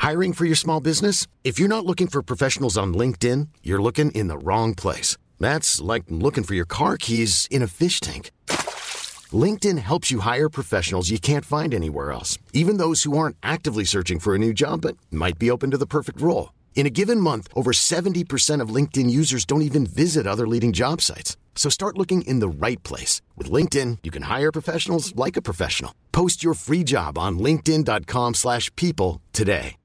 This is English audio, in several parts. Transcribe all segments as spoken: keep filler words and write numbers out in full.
Hiring for your small business? If you're not looking for professionals on LinkedIn, you're looking in the wrong place. That's like looking for your car keys in a fish tank. LinkedIn helps you hire professionals you can't find anywhere else, even those who aren't actively searching for a new job but might be open to the perfect role. In a given month, over seventy percent of LinkedIn users don't even visit other leading job sites. So start looking in the right place. With LinkedIn, you can hire professionals like a professional. Post your free job on linkedin.com slash people today.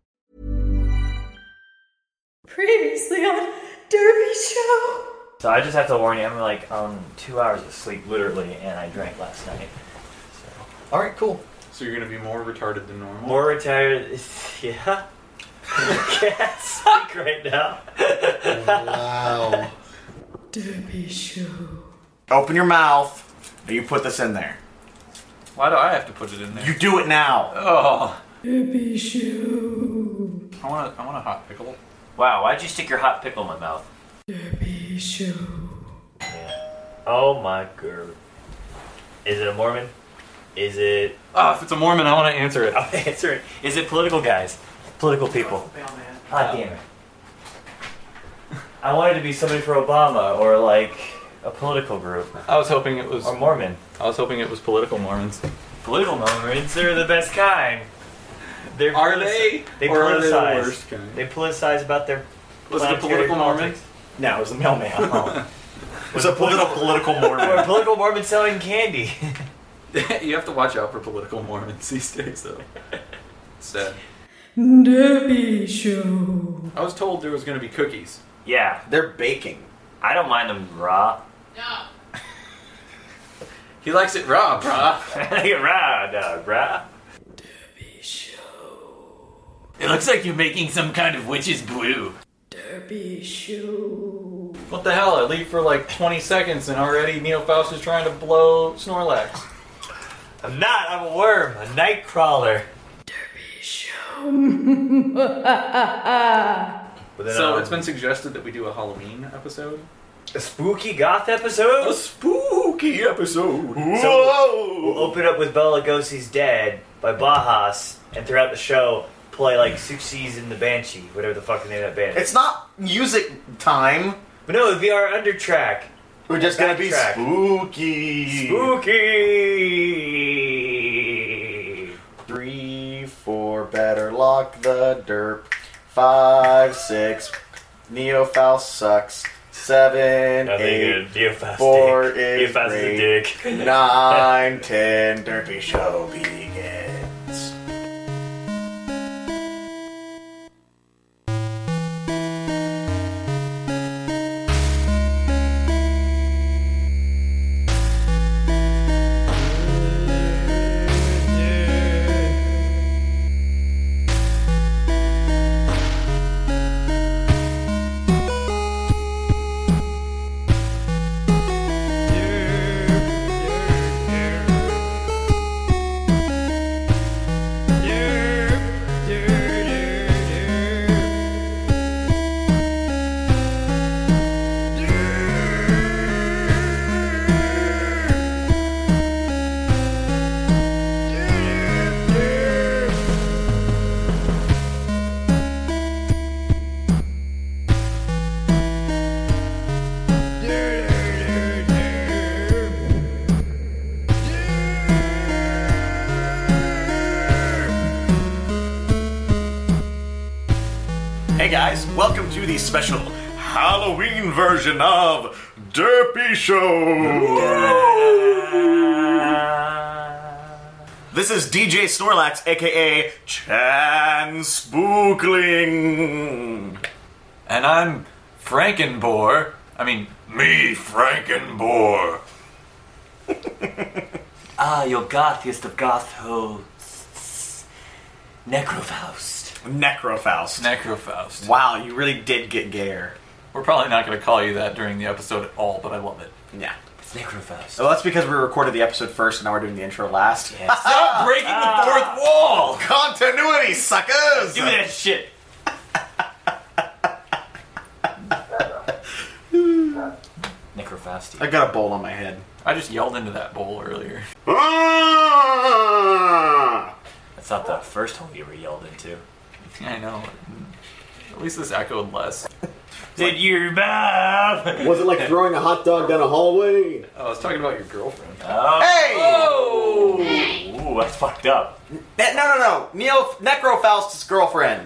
Previously on Derby Show. So I just have to warn you, I'm like on two hours of sleep, literally, and I drank last night. So. Alright, cool. So you're going to be more retarded than normal? More retired, yeah. I can't speak right now. Wow. Derby Show. Open your mouth, and you put this in there. Why do I have to put it in there? You do it now. Oh. Derby Show. I want a, I want a hot pickle. Wow, why'd you stick your hot pickle in my mouth? Derby Show. Yeah. Oh my god. Is it a Mormon? Is it... Oh, if it's a Mormon, I want to answer it. I'll answer it. Is it political guys? Political people? God damn it. I wanted to be somebody for Obama, or like a political group. I was hoping it was... Or Mormon. I was hoping it was political Mormons. Political Mormons, they're the best kind. They're Are politici- they? They Or are they the politicize. worst kind? They politicize about their... Was it a planetary political politics. Mormon? No, it was a mailman. Oh. It was a political, political Or a Mormon. political Mormon selling candy. You have to watch out for political Mormons these days, though. It's sad. Derby Show. I was told there was going to be cookies. Yeah, They're baking. I don't mind them raw. He likes it raw, brah. raw, dog, raw. Derby Show. It looks like you're making some kind of witch's brew. Derby Show. What the hell? I leave for like twenty seconds and already Neo Faust is trying to blow Snorlax. I'm not, I'm a worm, a night crawler. Derby Show. With an, So um, it's been suggested that we do a Halloween episode. a spooky goth episode? spooky episode. So we'll open up with Bela Lugosi's Dead by Bajas, and throughout the show, play like Suxies in the Banshee, whatever the fuck the name of that band is. It's not music time. But no, it'd be our undertrack. We're just gonna be Backtrack. spooky. Spooky! Three, four, better lock the derp. Five, six, Neo Faust sucks. Seven, Nothing eight, good. Neofaust four dick. is Neofaust is a great. dick. Nine, ten, Derpy Show begins. Hey guys, welcome to the special Halloween version of Derpy Show. This is D J Snorlax, aka Chan Spookling. And I'm Frankenbore. I mean, me, Frankenbore. Ah, your gothiest of goth hosts. Necrofaust. Necrofaust. Necrofaust. Wow, you really did get gayer. We're probably not going to call you that during the episode at all, but I love it. Yeah. It's Necrofaust. Well, that's because we recorded the episode first and now we're doing the intro last. Yes. Stop breaking the fourth wall! Continuity, suckers! Give me that shit. Necrofasti. I got a bowl on my head. I just yelled into that bowl earlier. Ah! That's not the first hole you ever yelled into. I know. At least this echoed less. Did your mouth? Was it like throwing a hot dog down a hallway? Oh, I was talking about your girlfriend. Oh. Hey! Ooh, that's fucked up. Ne- no, no, no. Neo Necrofaust's girlfriend.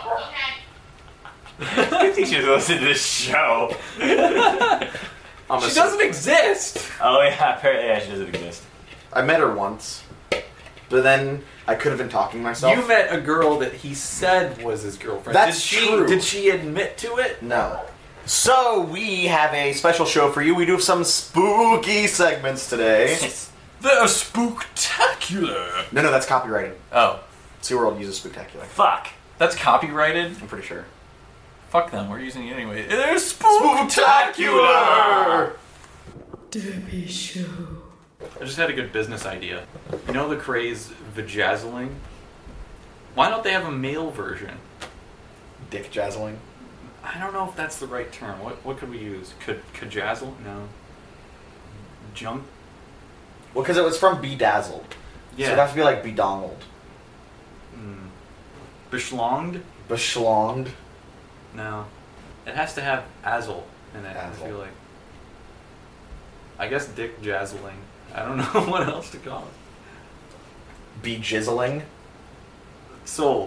I think she listen to this show. I'm She a- doesn't exist! Oh yeah, apparently yeah, she doesn't exist. I met her once, but then I could have been talking to myself. You met a girl that he said was his girlfriend. That's did she, true. Did she admit to it? No. So, we have a special show for you. We do some spooky segments today. The spooktacular. No, no, that's copyrighted. Oh, SeaWorld uses spooktacular. Fuck. that's copyrighted? I'm pretty sure. Fuck them, we're using it anyway. They're Spooktacular! Derpy Show. I just had a good business idea. You know the craze vajazzling? Why don't they have a male version? Dick jazzling. I don't know if that's the right term. What what could we use? Could cajazzle? No. Junk? Well, because it was from Bedazzled. Yeah. So it'd have to be like bedongled. Mm. Beschlonged? Beschlonged. No. It has to have azzle in it, I Azzle. feel like. I guess dick jazzling. I don't know what else to call it. Bejizzling. Sold.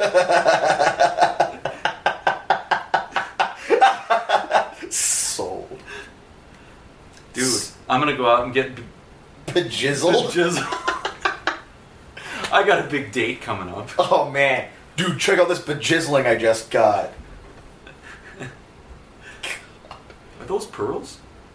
Sold. Dude, I'm gonna go out and get b- Bejizzled? jizzle. I got a big date coming up. Oh man. Dude, check out this bejizzling I just got. Are those pearls?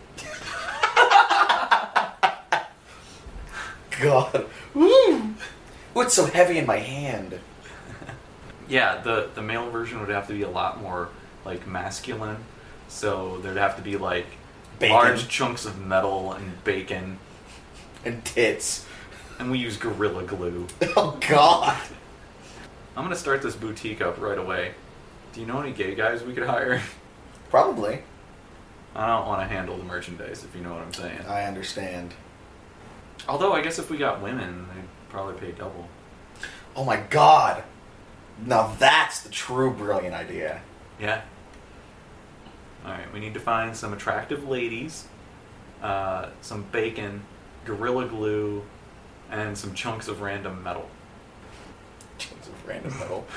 God. Woo! Ooh, it's so heavy in my hand. Yeah, the, the male version would have to be a lot more, like, masculine. So there'd have to be, like, Bacon. large chunks of metal and bacon. And tits. And we use Gorilla Glue. Oh God. I'm gonna start this boutique up right away. Do you know any gay guys we could hire? Probably. I don't want to handle the merchandise, if you know what I'm saying. I understand. Although, I guess if we got women, they'd probably pay double. Oh my God. Now that's the true brilliant idea. Yeah. Alright, we need to find some attractive ladies, uh, some bacon, Gorilla Glue, and some chunks of random metal. Chunks of random metal.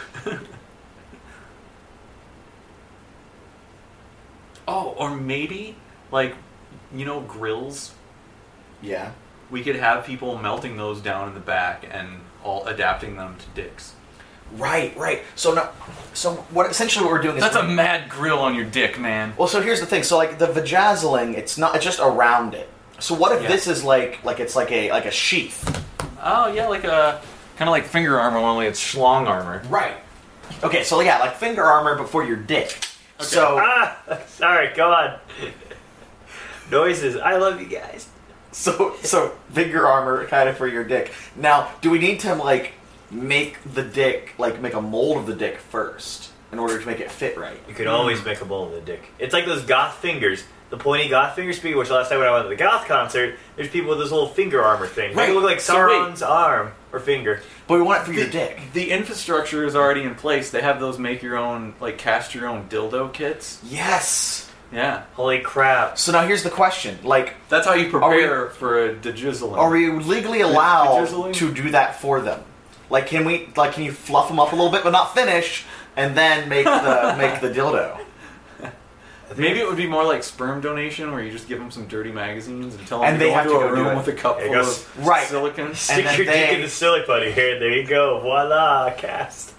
Oh, or maybe, like, you know, grills? Yeah. We could have people melting those down in the back and all adapting them to dicks. Right, right. So now, so what essentially what we're doing is That's a mad grill on your dick, man. well. So here's the thing. So like the vajazzling, it's not. It's just around it. So what if Yeah. this is like like it's like a like a sheath? Oh, yeah, like a, kind of like finger armor, only it's schlong armor. Right. Okay. So yeah, like finger armor before your dick. So Ah, sorry, go on. Noises. I love you guys. so so finger armor kind of for your dick. Now, do we need to like make the dick like make a mold of the dick first in order to make it fit right? You could always make a bowl of the dick. It's like those goth fingers. The pointy goth finger speed, which last time when I went to the goth concert, there's people with this little finger armor thing. Make Right. it look like So wait. Sauron's arm or finger. But we want it for The, your dick. the infrastructure is already in place. They have those make your own, like, cast your own dildo kits. Yes. Yeah. Holy crap. So now here's the question: like, That's how you Are prepare for a dejizzling. are we legally allowed Vajizzling? to do that for them? Like, can we? Like, can you fluff them up a little bit, but not finish, and then make the make the dildo? Maybe it would be more like sperm donation, where you just give them some dirty magazines and tell them And to they go have into to a go do room it. with a cup There full goes- of Right. silicon. Stick then your they- dick in the silly putty here. There you go. Voila, cast.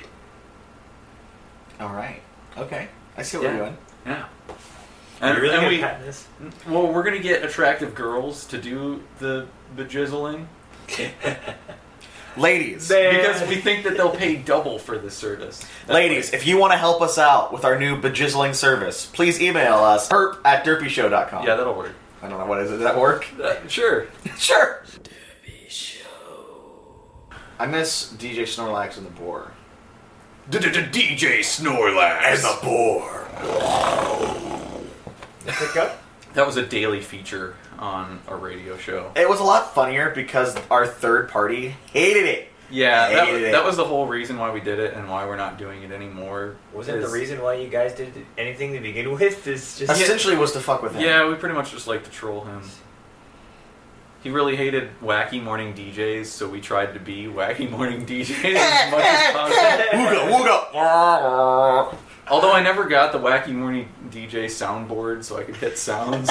All right. Okay. I see what Yeah. we're doing. Yeah. Are And, you really and gonna we, patent this? well, we're gonna get attractive girls to do the bejizzling Ladies, because we think that they'll pay double for this service. That ladies, if you want to help us out with our new bejizzling service, please email us herp at derpy show dot com. way. Yeah, that'll work. I don't know what is it. Does that work? Uh, sure. Sure. Derpy Show. I miss D J Snorlax and the Boar. D J Snorlax and the Boar. Pick up? That was a daily feature on a radio show. It was a lot funnier because our third party hated it. Yeah, that, Hated it. that was the whole reason why we did it and why we're not doing it anymore. Wasn't is- the reason why you guys did anything to begin with? Is just Essentially was to fuck with him. Yeah, we pretty much just like to troll him. He really hated wacky morning D Js, so we tried to be wacky morning D Js as much as possible. Wooga, wooga. Although I never got the wacky morning D J soundboard, so I could hit sounds.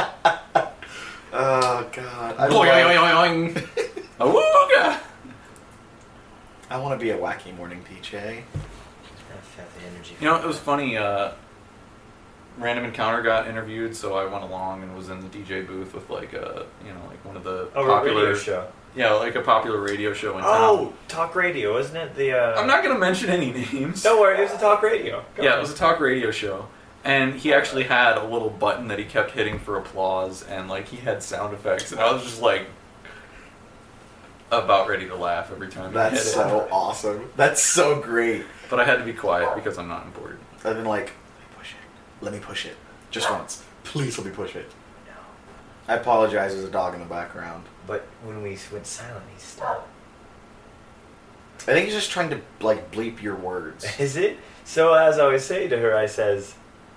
Oh god. I, Boing, love- oing, oing, oing. Awooga! I want to be a wacky morning D J. Have the energy. You know, it was funny. Uh, Random Encounter got interviewed, so I went along and was in the D J booth with like a, you know, like one of the Oh, a popular radio show. Yeah, like a popular radio show in Oh, town. talk radio, isn't it? The uh... I'm not gonna mention any names. Don't worry, it was a talk radio. Go Yeah, on. it was a talk radio show. And he actually had a little button that he kept hitting for applause, and like he had sound effects, and I was just like about ready to laugh every time he That's hit it. so awesome. That's so great. But I had to be quiet because I'm not important. I've been like, let me push it. Let me push it. Just once. Please let me push it. No. I apologize, there's a dog in the background. But when we went silent, he stopped. I think he's just trying to like bleep your words. Is it? So as I always say to her, I says,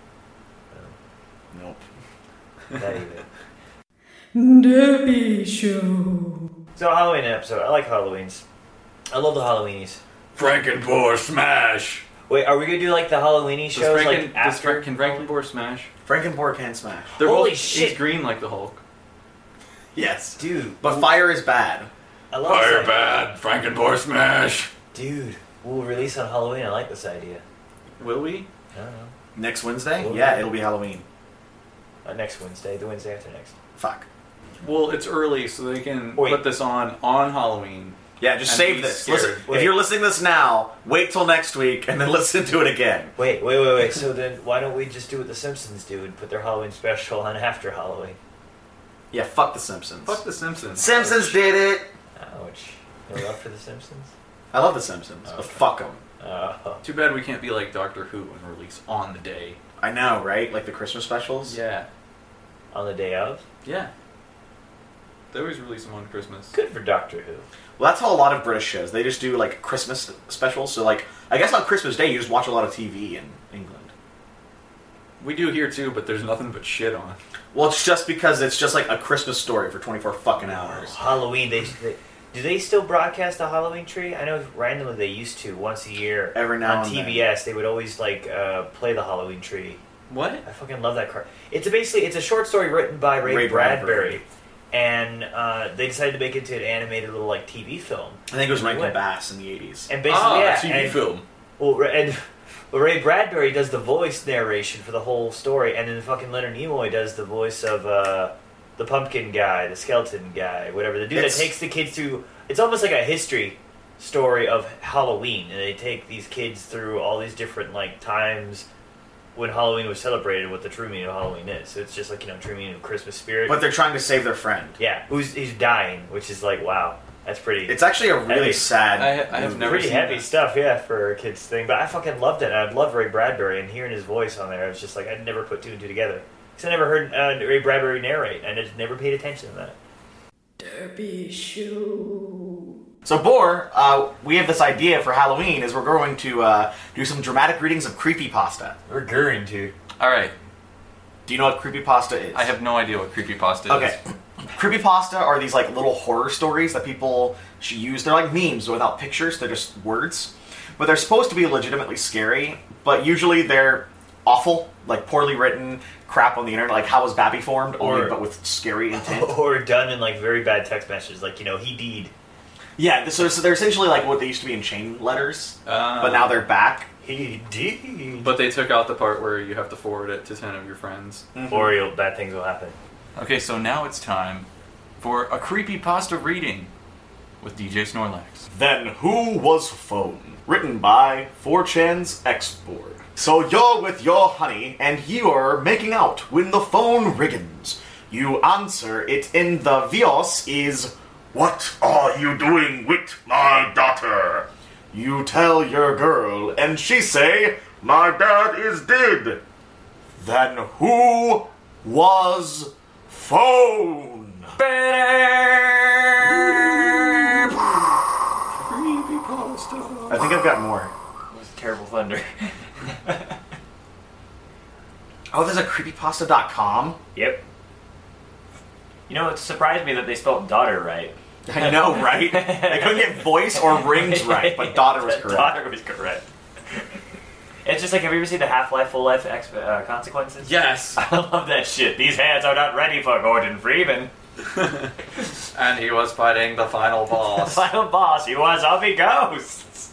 Nope. not even. Derby Show. So Halloween episode. I like Halloweens. I love the Halloweenies. Frankenboar smash. Wait, are we gonna do like the Halloweeny Does shows Franken, like does after? Frank, can Frankenboar smash? Frankenboar can smash. They're Holy both, shit. He's green like the Hulk. Yes. Dude, But fire is bad. I love Fire this idea. bad. Frankenboar smash. Dude, we'll release on Halloween. I like this idea. Will we? I don't know. Next Wednesday? Well, Yeah, it'll be Halloween. Uh, next Wednesday, the Wednesday after next. Fuck. Well, it's early, so they can Wait. put this on on Halloween. Yeah, just And save be this. scared. Listen, Wait. if you're listening to this now, wait till next week and then listen to it again. Wait, wait, wait, wait. So then, why don't we just do what the Simpsons do and put their Halloween special on after Halloween? Yeah, fuck the Simpsons. Fuck the Simpsons. Simpsons did it. Ouch. No love for the Simpsons. I love the Simpsons, but Okay. fuck them. Oh, Too bad we can't be like Doctor Who and release on the day. I know, right? Like the Christmas specials. Yeah. on the day of. Yeah. They always release them on Christmas. Good for Doctor Who. Well, that's how a lot of British shows. They just do like Christmas specials. So like, I guess on Christmas Day you just watch a lot of T V in England. We do here too, but there's nothing but shit on. Well, it's just because it's just like a Christmas story for twenty-four fucking hours. Halloween. They, they do they still broadcast a Halloween tree? I know randomly they used to once a year. Every now on and T B S. They would always like uh, play the Halloween tree. What? I fucking love that card. It's a basically it's a short story written by Ray, Ray Bradbury, Bradbury. and uh, they decided to make it into an animated little like T V film. I think it was And we Rankin went. Bass in the eighties. And basically, Ah, yeah, a T V and, film. Well, and well, Ray Bradbury does the voice narration for the whole story, and then fucking Leonard Nimoy does the voice of uh, the pumpkin guy, the skeleton guy, whatever. The dude It's- that takes the kids through. It's almost like a history story of Halloween, and they take these kids through all these different like times when Halloween was celebrated, what the true meaning of Halloween is. So it's just like, you know, true meaning of Christmas spirit. But they're trying to save their friend. yeah, who's he's dying, which is like, wow, that's pretty. It's actually a really Heavy. sad. I ha- I have movie. never pretty seen heavy that. stuff, yeah, for a kid's thing. But I fucking loved it. I love Ray Bradbury, and hearing his voice on there, I was just like, I'd never put two and two together. Because I never heard uh, Ray Bradbury narrate, and I just never paid attention to that. Derby Show. So, Boar, uh, we have this idea for Halloween is we're going to uh, do some dramatic readings of creepypasta. We're going to. Alright. Do you know what creepypasta is? I have no idea what creepypasta is. Okay. Creepypasta are these like little horror stories that people should use. They're like memes without pictures. They're just words. But they're supposed to be legitimately scary, but usually they're awful, like poorly written crap on the internet, like How Was Babby Formed, only Or- but with scary intent. Or done in like very bad text messages, like, you know, he deed. Yeah, so, so they're essentially like what they used to be in chain letters, Ah. but now they're back. He deed. But they took out the part where you have to forward it to ten of your friends. Or you'll, bad things will happen. Okay, so now it's time for a creepypasta reading with D J Snorlax. Then Who Was Phone? Written by four chan's X-Board. So you're with your honey, and you're making out when the phone riggins. You answer it in the Vios is, What are you doing with my daughter? you tell your girl, and she say, My dad is dead. then who was phone? I think I've got more. It was Terrible Thunder. Oh, there's a creepypasta dot com? Yep. You know, it surprised me that they spelled daughter right. I know, right? They couldn't get voice or rings right, but daughter was correct. Daughter was correct. It's just like, have you ever seen the Half-Life Full Life Exp- uh, Consequences? Yes. I love that shit. These hands are not ready for Gordon Freeman. And he was fighting the final The boss. final boss, he was Zombie Ghosts.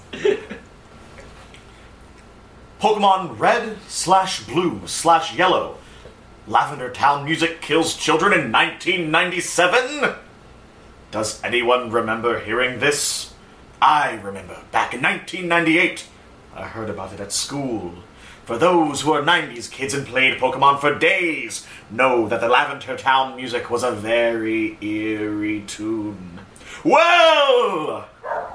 Pokemon Red slash Blue slash Yellow. Lavender Town music kills children in nineteen ninety-seven? Does anyone remember hearing this? I remember back in nineteen ninety-eight. I heard about it at school. For those who are nineties kids and played Pokemon for days, know that the Lavender Town music was a very eerie tune. Well!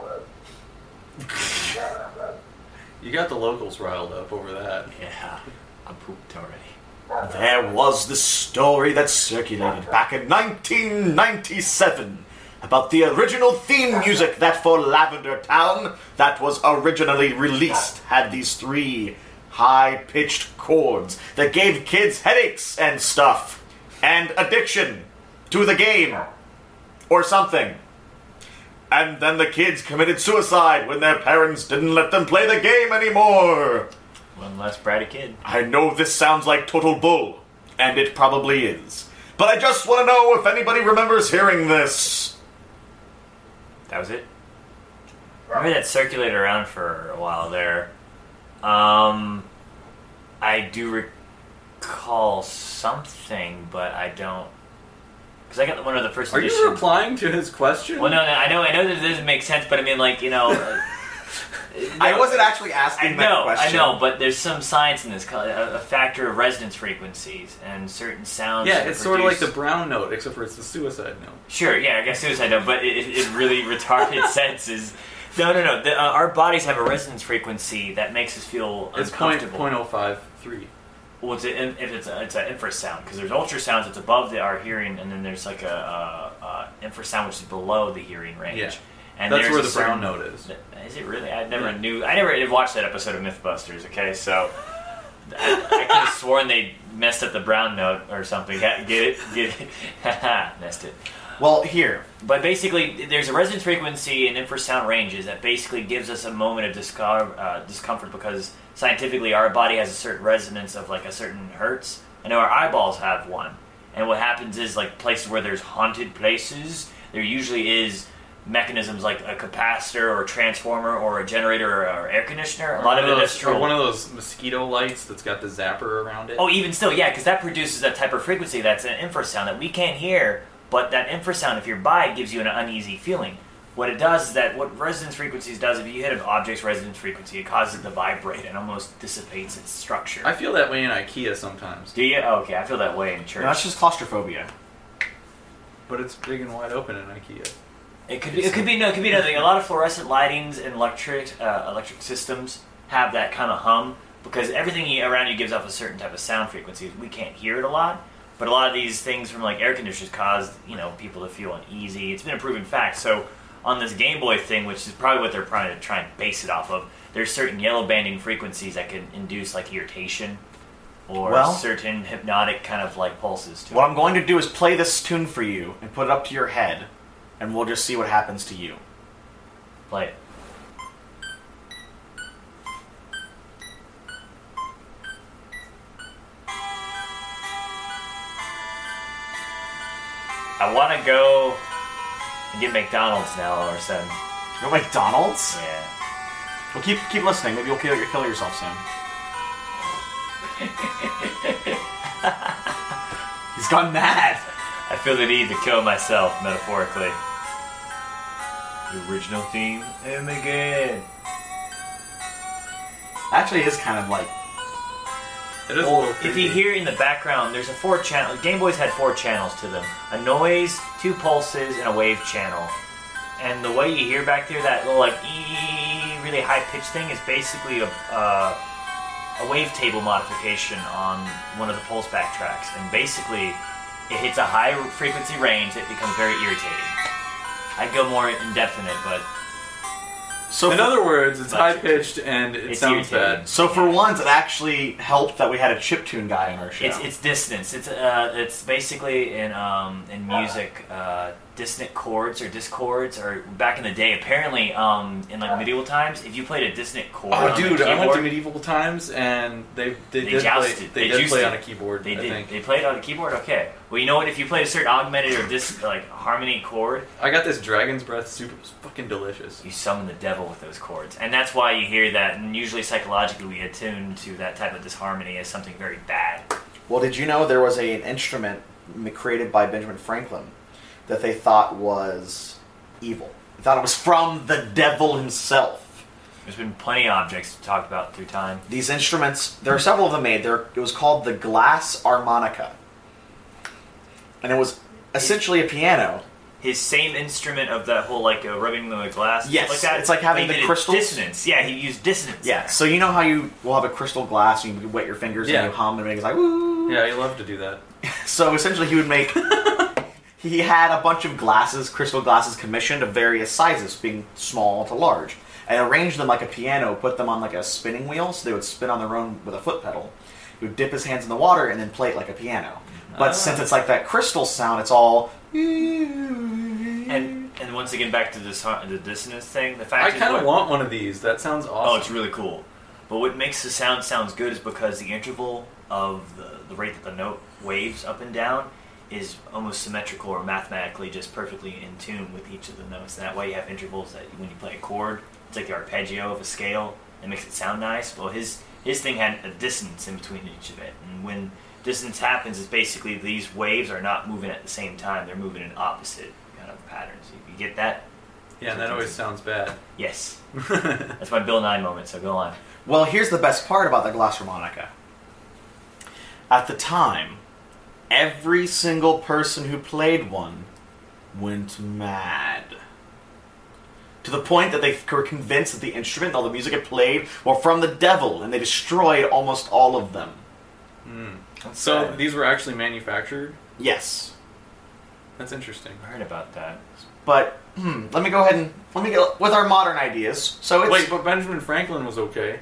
You got the locals riled up over that. Yeah, I'm pooped already. There was this story that circulated back in nineteen ninety-seven about the original theme music that for Lavender Town that was originally released had these three high-pitched chords that gave kids headaches and stuff, and addiction to the game, or something. And then the kids committed suicide when their parents didn't let them play the game anymore. One less bratty kid. I know this sounds like total bull, and it probably is. But I just want to know if anybody remembers hearing this. That was it? I remember that circulated around for a while there. Um, I do recall something, but I don't... Because I got one of the first Are edition... you replying to his question? Well, no, no, I know, I know that it doesn't make sense, but I mean, like, you know... uh, I no, wasn't actually I asking know, that question. I know, but there's some science in this, called a, a factor of resonance frequencies, and certain sounds... Yeah, that it's sort of like the produce- brown note, except for it's the suicide note. Sure, yeah, I guess suicide note, but it, it really retarded senses. No, no, no. The, uh, our bodies have a resonance frequency that makes us feel It's point uncomfortable. point oh five three. Well, it's a, if it's a, it's an infrasound, because there's ultrasounds that's above the, our hearing, and then there's like a, a, a infrasound which is below the hearing range. Yeah. And That's there's where a the brown certain- note is. Is it really? I never Yeah. knew. I never did watch that episode of MythBusters. Okay, so I, I could have sworn they messed up the brown note or something. Get it? Get it? Haha, messed it. Well, here. But basically, there's a resonance frequency and infrasound ranges that basically gives us a moment of disco- uh, discomfort because scientifically our body has a certain resonance of like a certain hertz. I know our eyeballs have one. And what happens is like places where there's haunted places, there usually is mechanisms like a capacitor or a transformer or a generator or air conditioner. A lot of One those- industrial... or one of those mosquito lights that's got the zapper around it. Oh, even still, yeah, because that produces that type of frequency that's an infrasound that we can't hear, but that infrasound, if you're by it, gives you an uneasy feeling. What it does is that what resonance frequencies does, if you hit an object's resonance frequency, it causes it to vibrate and almost dissipates its structure. I feel that way in IKEA sometimes, Do you? Oh, okay, I feel that way in church. No, that's just claustrophobia. but it's big and wide open in IKEA. It could be. It could be no. It could be another thing. A lot of fluorescent lightings and electric uh, electric systems have that kind of hum because everything you- around you gives off a certain type of sound frequency. We can't hear it a lot, but a lot of these things from like air conditioners cause you know people to feel uneasy. It's been a proven fact. So on this Game Boy thing, which is probably what they're trying to try and base it off of, there's certain yellow banding frequencies that can induce like irritation or Well- certain hypnotic kind of like pulses to What it. I'm going to do is play this tune for you and put it up to your head, and we'll just see what happens to you. Play it. I want to go and get McDonald's now all of a sudden. You want McDonald's? Yeah. Well, keep keep listening. Maybe you'll kill, you'll kill yourself soon. He's gone mad. I feel the need to kill myself, metaphorically. The original theme, and again. Actually, it is kind of like It is a Well, little if creepy. you hear in the background, there's a four channel. Game Boys had four channels to them: a noise, two pulses, and a wave channel. And the way you hear back there, that little like ee, really high pitched thing, is basically a uh, a wavetable modification on one of the pulse back tracks. And basically, it hits a high frequency range that becomes very irritating. I'd go more in depth in it, but So In for, other words, it's Much- high pitched and it It's sounds irritating. bad. so for once, it actually helped that we had a chiptune guy on our show. It's it's dissonance. It's uh it's basically in um in music uh dissonant chords or discords or back in the day apparently um in like medieval times if you played a dissonant chord Oh, on dude, the I went to keyboard, medieval times and they they, They did play, jousted. they They did play juiced on a it. keyboard. they I did think they played on the keyboard. Okay, well you know what, if you played a certain augmented or dis like harmony chord, I got this Dragon's Breath super fucking delicious. you summon the devil with those chords, and that's why you hear that. And usually psychologically we attune to that type of disharmony as something very bad. Well, did you know there was a, an instrument m- created by Benjamin Franklin that they thought was evil? They thought it was from the devil himself. There's been plenty of objects talked about through time. These instruments, there are several of them made. There, it was called the glass harmonica. And it was essentially a piano. His same instrument of that whole like uh, rubbing the glass, Yes, like that. it's like having but he the did crystals. dissonance. Yeah, he used dissonance. Yeah, there. so you know how you will have a crystal glass and you wet your fingers Yeah. and you hum and make it like, woo. Yeah, you love to do that. So essentially he would make... he had a bunch of glasses, crystal glasses commissioned of various sizes, being small to large, and arranged them like a piano, put them on like a spinning wheel so they would spin on their own with a foot pedal. He would dip his hands in the water and then play it like a piano. But Ah. since it's like that crystal sound, it's all... And and once again back to this the dissonance thing. The fact I is kind of what- want one of these. That sounds Oh, awesome. it's really cool. But what makes the sound sounds good is because the interval of the, the rate that the note waves up and down is almost symmetrical or mathematically just perfectly in tune with each of the notes. And that way you have intervals that when you play a chord, it's like the arpeggio of a scale. It makes it sound nice. Well, his his thing had a dissonance in between each of it. And when dissonance happens, it's basically these waves are not moving at the same time. They're moving in opposite kind of patterns. You get that? Yeah, and that always sounds bad. Yes. That's my Bill Nye moment, so go on. Well, here's the best part about the glass harmonica. At the time, every single person who played one went mad. To the point that they were convinced that the instrument and all the music it played were from the devil, and they destroyed almost all of them. That's So sad. these were actually manufactured? Yes. That's interesting. I heard about that. But, hmm, let me go ahead and, let me go, with our modern ideas. So it's, Wait, but Benjamin Franklin was okay.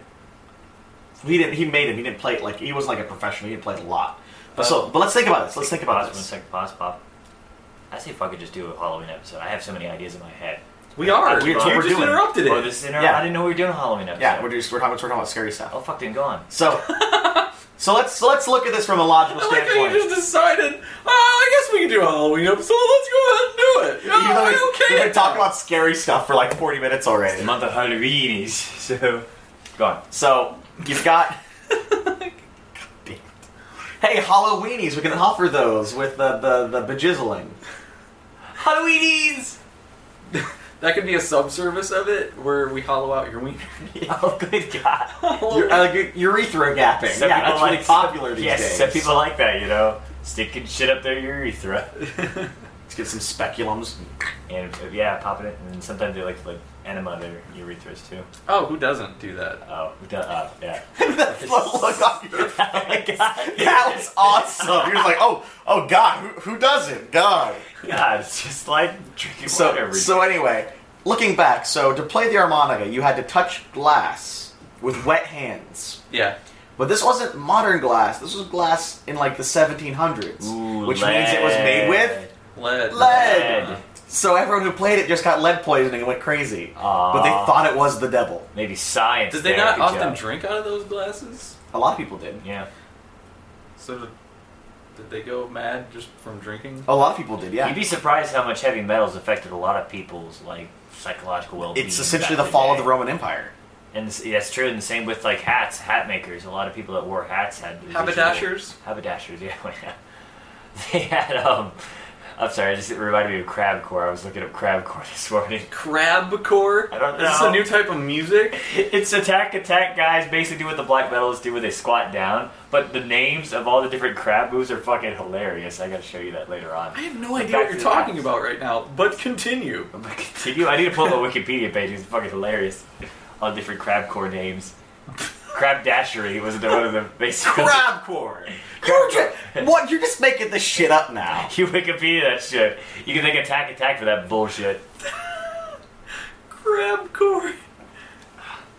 he didn't, he made it, he didn't play it like, he wasn't like a professional, he didn't play it a lot. But Uh, so, but let's think about this, let's think about pause, this. One second, pause, pop. I say if I could just do a Halloween episode. I have so many ideas in my head. We are. That's you what we're just doing. interrupted it. Oh, this is inter- Yeah. I didn't know we were doing a Halloween episode. Yeah, we're just we're talking, we're talking about scary stuff. Oh, fuck, then go on. So, so let's so let's look at this from a logical I like how standpoint. you just decided, oh, I guess we can do a Halloween episode. Let's go ahead and do it. Yeah, Even though I'm we- okay we've been with talking that. about scary stuff for like forty minutes It's already. the month of Halloweenies, so go on. So you've got. God damn it. Hey, Halloweenies! We can offer those with the the the bejizzling. Halloweenies! That could be a subservice of it, where we hollow out your wiener. Oh, good God. Ure- uh, u- urethra gapping. Some yeah, people that's really like- popular these yes, days. some people like that, you know? Sticking shit up their urethra. Let's get some speculums. And, uh, yeah, popping it. And sometimes they like to, like, enema their urethras, too. Oh, who doesn't do that? Oh, we done- uh, yeah. That look on your Oh, my face. God. That was awesome. You're just like, oh, oh God, who, who doesn't? God. God, it's just like drinking water So, every so anyway, looking back, so to play the harmonica, you had to touch glass with wet hands. Yeah. But this wasn't modern glass. This was glass in like the seventeen hundreds, Ooh, which means it was made with Lead. lead. Lead. So everyone who played it just got lead poisoning and went crazy. Aw. But they thought it was the devil. Maybe science. Did they there, not good often job. drink out of those glasses? A lot of people did. Yeah. So did, did they go mad just from drinking? A lot of people did, yeah. You'd be surprised how much heavy metals affected a lot of people's like psychological well-being. It's essentially back the in fall of day. the Roman Empire. And this, yeah, that's true. And the same with like hats, hat makers. A lot of people that wore hats had residual- Haberdashers? Haberdashers, yeah. yeah. They had um. I'm sorry, it just reminded me of crabcore. I was looking up crabcore this morning. Crabcore? I don't Is this know. a new type of music? It's attack attack guys basically do what the black metalists do when they squat down, but the names of all the different crab moves are fucking hilarious. I gotta show you that later on. I have no But idea back what to you're the talking hats. about right now, but continue. I'm gonna continue. I need to pull up a Wikipedia page. It's fucking hilarious. All different crabcore names. Crab Dashery was one of the basic. Crabcore! You're just, what? You're just making this shit up now. You Wikipedia that shit. You can thank attack attack for that bullshit. Crabcore.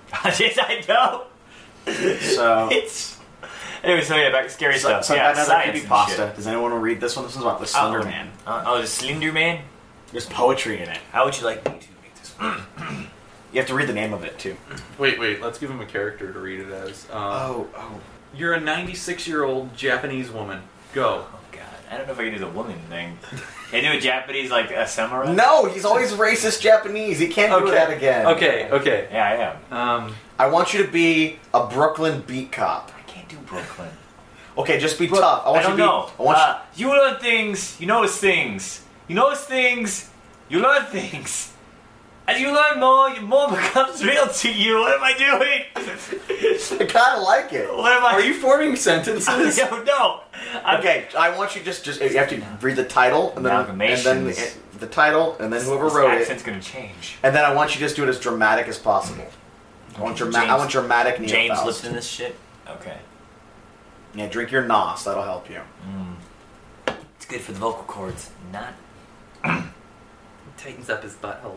Yes, I know. So, It's anyway. So yeah, back to scary so, stuff. so yeah, another science and creepypasta. shit. Does anyone want to read this one? This one's about the Slender Oh. Man. Uh, oh, the Slender Man. There's poetry in it. How would you like me to make this one? You have to read the name of it too. Wait, wait. Let's give him a character to read it as. Um, Oh, oh. You're a ninety-six-year-old Japanese woman. Go. Oh God, I don't know if I can do the woman thing. Can I do a Japanese like a samurai? No, he's always racist Japanese. He can't do Okay. that again. Okay, okay. Yeah, I am. Um, I want you to be a Brooklyn beat cop. I can't do Brooklyn. Okay, just be tough. I want I don't you to be. know. I want uh, you learn things. You notice things. You notice things. You learn things. As you learn more, you- more becomes real to you. What am I doing? you, I kind of like it. What am I? are you forming I sentences? don't know. I'm- Okay, I want you just just you have to read the title and then and then the, Amalgamations. the title and then whoever This wrote accent's it, gonna change. and then I want you to just do it as dramatic as possible. I want drama- I James- want dramatic Neil James Faust. Lipton, this shit. Okay. Yeah, drink your Nos. That'll help you. It's good for the vocal cords. Not. Tightens up his butthole.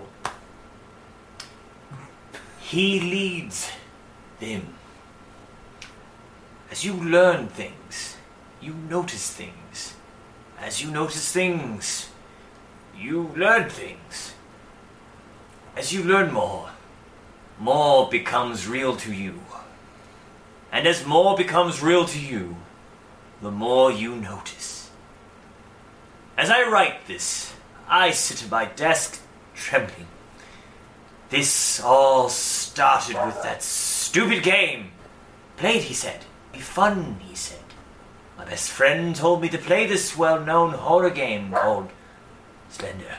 He leads them. As you learn things, you notice things. As you notice things, you learn things. As you learn more, more becomes real to you. And as more becomes real to you, the more you notice. As I write this, I sit at my desk trembling. This all started with that stupid game. Play it, he said. Be fun, he said. My best friend told me to play this well-known horror game called Slender.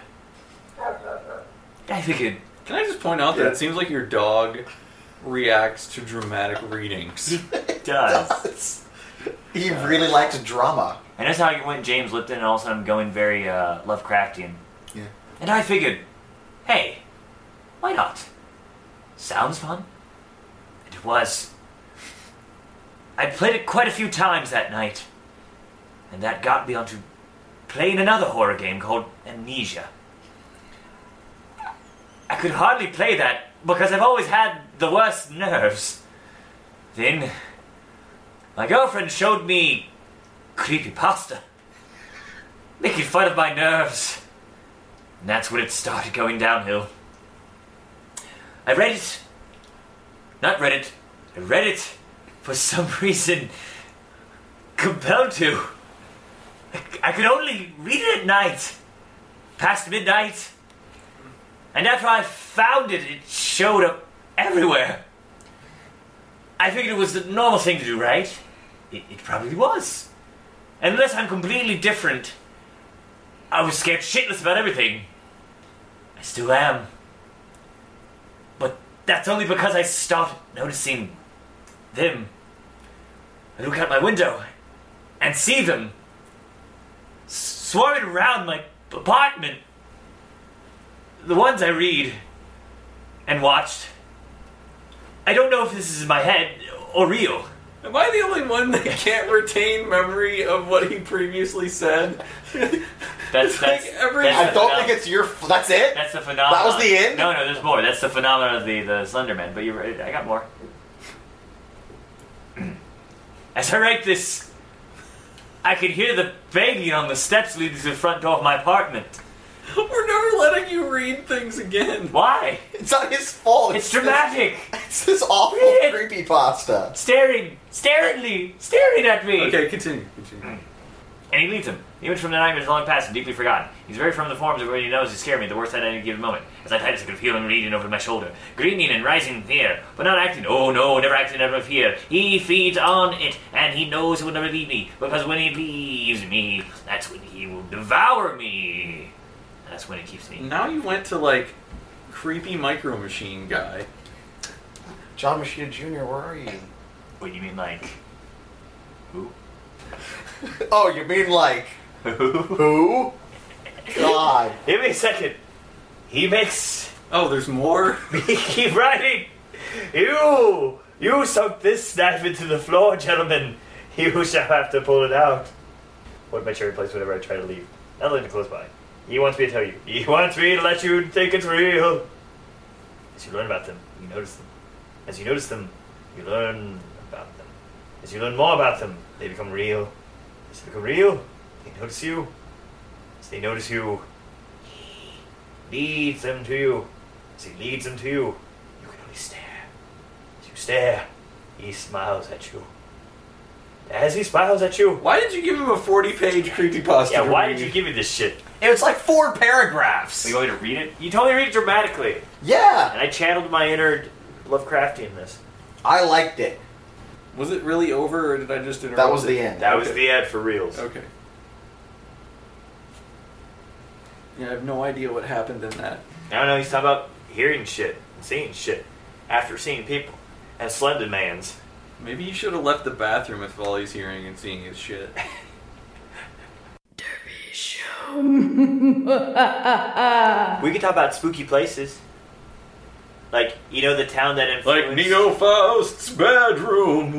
I figured, Can I just point out that it seems like your dog reacts to dramatic readings? it does. He really likes drama. And that's how you went James Lipton, and all of a sudden I'm going very uh, Lovecraftian. Yeah. And I figured, hey, why not? Sounds fun. And it was. I played it quite a few times that night. And that got me onto playing another horror game called Amnesia. I could hardly play that because I've always had the worst nerves. Then, my girlfriend showed me creepypasta, making fun of my nerves. And that's when it started going downhill. I read it. Not read it. I read it for some reason. Compelled to. I, I could only read it at night. Past midnight. And after I found it, it showed up everywhere. I figured it was the normal thing to do, right? It, it probably was. Unless I'm completely different, I was scared shitless about everything. I still am. But that's only because I started noticing them. I look out my window and see them swarming around my apartment. The ones I read and watched. I don't know if this is in my head or real. Am I the only one that can't retain memory of what he previously said? That's that's, Like every- that's I the don't phenom- think it's your. F- that's it. That's the phenomenon. That was the end? No, no, there's more. That's the phenomenon of the the Slender Man. But you're right. I got more. As I write this, I could hear the banging on the steps leading to the front door of my apartment. We're never letting you read things again. Why? It's not his fault. It's dramatic. This, it's this awful Read it. creepypasta. Staring, staringly, staring at me. Okay, continue. Continue. And he leads him. Image from the nightmares long past and deeply forgotten. He's very from the forms of what he knows to scare me at the worst at any given moment. As I tight as I could feel him reading over my shoulder. Greening and rising fear, but not acting. Oh no, never acting out of fear. He feeds on it, and he knows he will never leave me. Because when he leaves me, that's when he will devour me. That's when it keeps me. Now you went to like creepy micro machine guy. John Machida Junior, where are you? What do you mean, like... Who? Oh, you mean like who? God. Give me a second. He makes... Oh, there's more? me keep writing. You! You sunk this knife into the floor, gentlemen. You shall have to pull it out. What my cherry place whenever I try to leave. Not letting it close by. He wants me to tell you. He wants me to let you think it's real. As you learn about them, you notice them. As you notice them, you learn about them. As you learn more about them, they become real. As they become real, they notice you. As they notice you, he leads them to you. As he leads them to you, you can only stare. As you stare, he smiles at you. As he smiles at you... Why did you give him a forty-page creepypasta? Yeah, to why read? did you give me this shit? It was like four paragraphs. You want me to read it? You told me to read it dramatically. Yeah, And I channeled my inner Lovecraftianness. I liked it. Was it really over, or did I just interrupt? That was it? the end. That was Okay. the ad for reals. Okay. Yeah, I have no idea what happened in that. I don't know, he's talking about hearing shit and seeing shit after seeing people. And Slender Man's. Maybe you should have left the bathroom if all he's hearing and seeing is shit. Derby Show. We could talk about spooky places. Like, you know the town that influenced... Like Neo Faust's bedroom.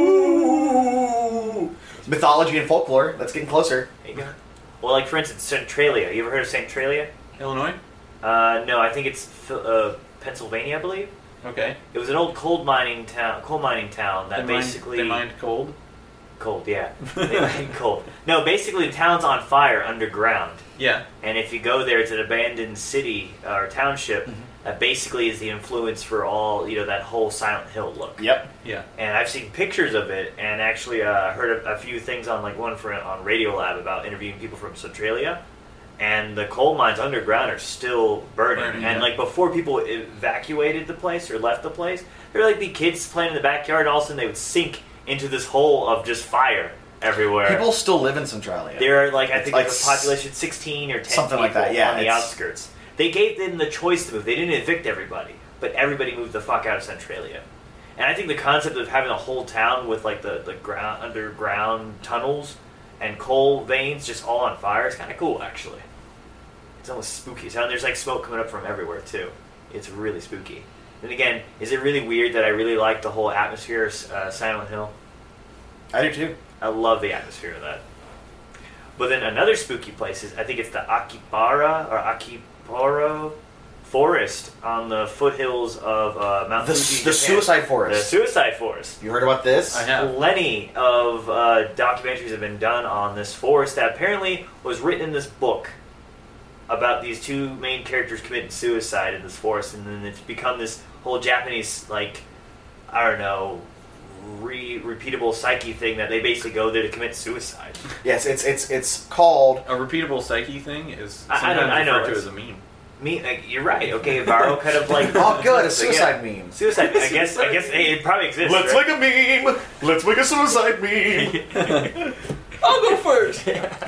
Ooh. Mythology and folklore. That's getting closer. There you go. Well, like, for instance, Centralia. You ever heard of Centralia? Illinois? Uh, no, I think it's Phil- uh, Pennsylvania, I believe. Okay. It was an old coal mining town. Coal mining town that they basically Mined, they mined cold? cold. Yeah, they mined coal. No, basically the town's on fire underground, Yeah. and if you go there, it's an abandoned city uh, or township Mm-hmm. that basically is the influence for all you know that whole Silent Hill look. Yep. Yeah. And I've seen pictures of it, and actually uh, heard a, a few things on like one for on Radiolab about interviewing people from Centralia. And the coal mines underground are still burning. Burning, and yeah. like before people evacuated the place or left the place, there would like be kids playing in the backyard, and all of a sudden they would sink into this hole of just fire everywhere. People still live in Centralia. There are like I It's think like there's a population sixteen or ten something people like that, yeah, on the it's- outskirts. They gave them the choice to move. They didn't evict everybody, but everybody moved the fuck out of Centralia. And I think the concept of having a whole town with like the, the ground underground tunnels and coal veins just all on fire is kind of cool, actually. It's almost spooky. So there's like smoke coming up from everywhere too. It's really spooky. Then again, is it really weird that I really like the whole atmosphere of uh, Silent Hill? I do too. I love the atmosphere of that. But then another spooky place is, I think it's the Akibara or Akibaro forest on the foothills of uh, Mount The, Fuji, the Japan. Suicide The Forest. Suicide Forest. You heard about this? I have. Plenty of uh, documentaries have been done on this forest that apparently was written in this book about these two main characters committing suicide in this forest, and then it's become this whole Japanese, like, I don't know, re- repeatable psyche thing that they basically go there to commit suicide. Yes, it's it's it's called. A repeatable psyche thing is I- I sometimes don't- I know, referred to it's- as a meme. Me, like, you're right. Okay, Varro kind of like Oh, good, a So, suicide yeah. meme. Suicide. I guess. I guess hey, it probably exists. Let's right? make a meme. Let's make a suicide meme. I'll go first!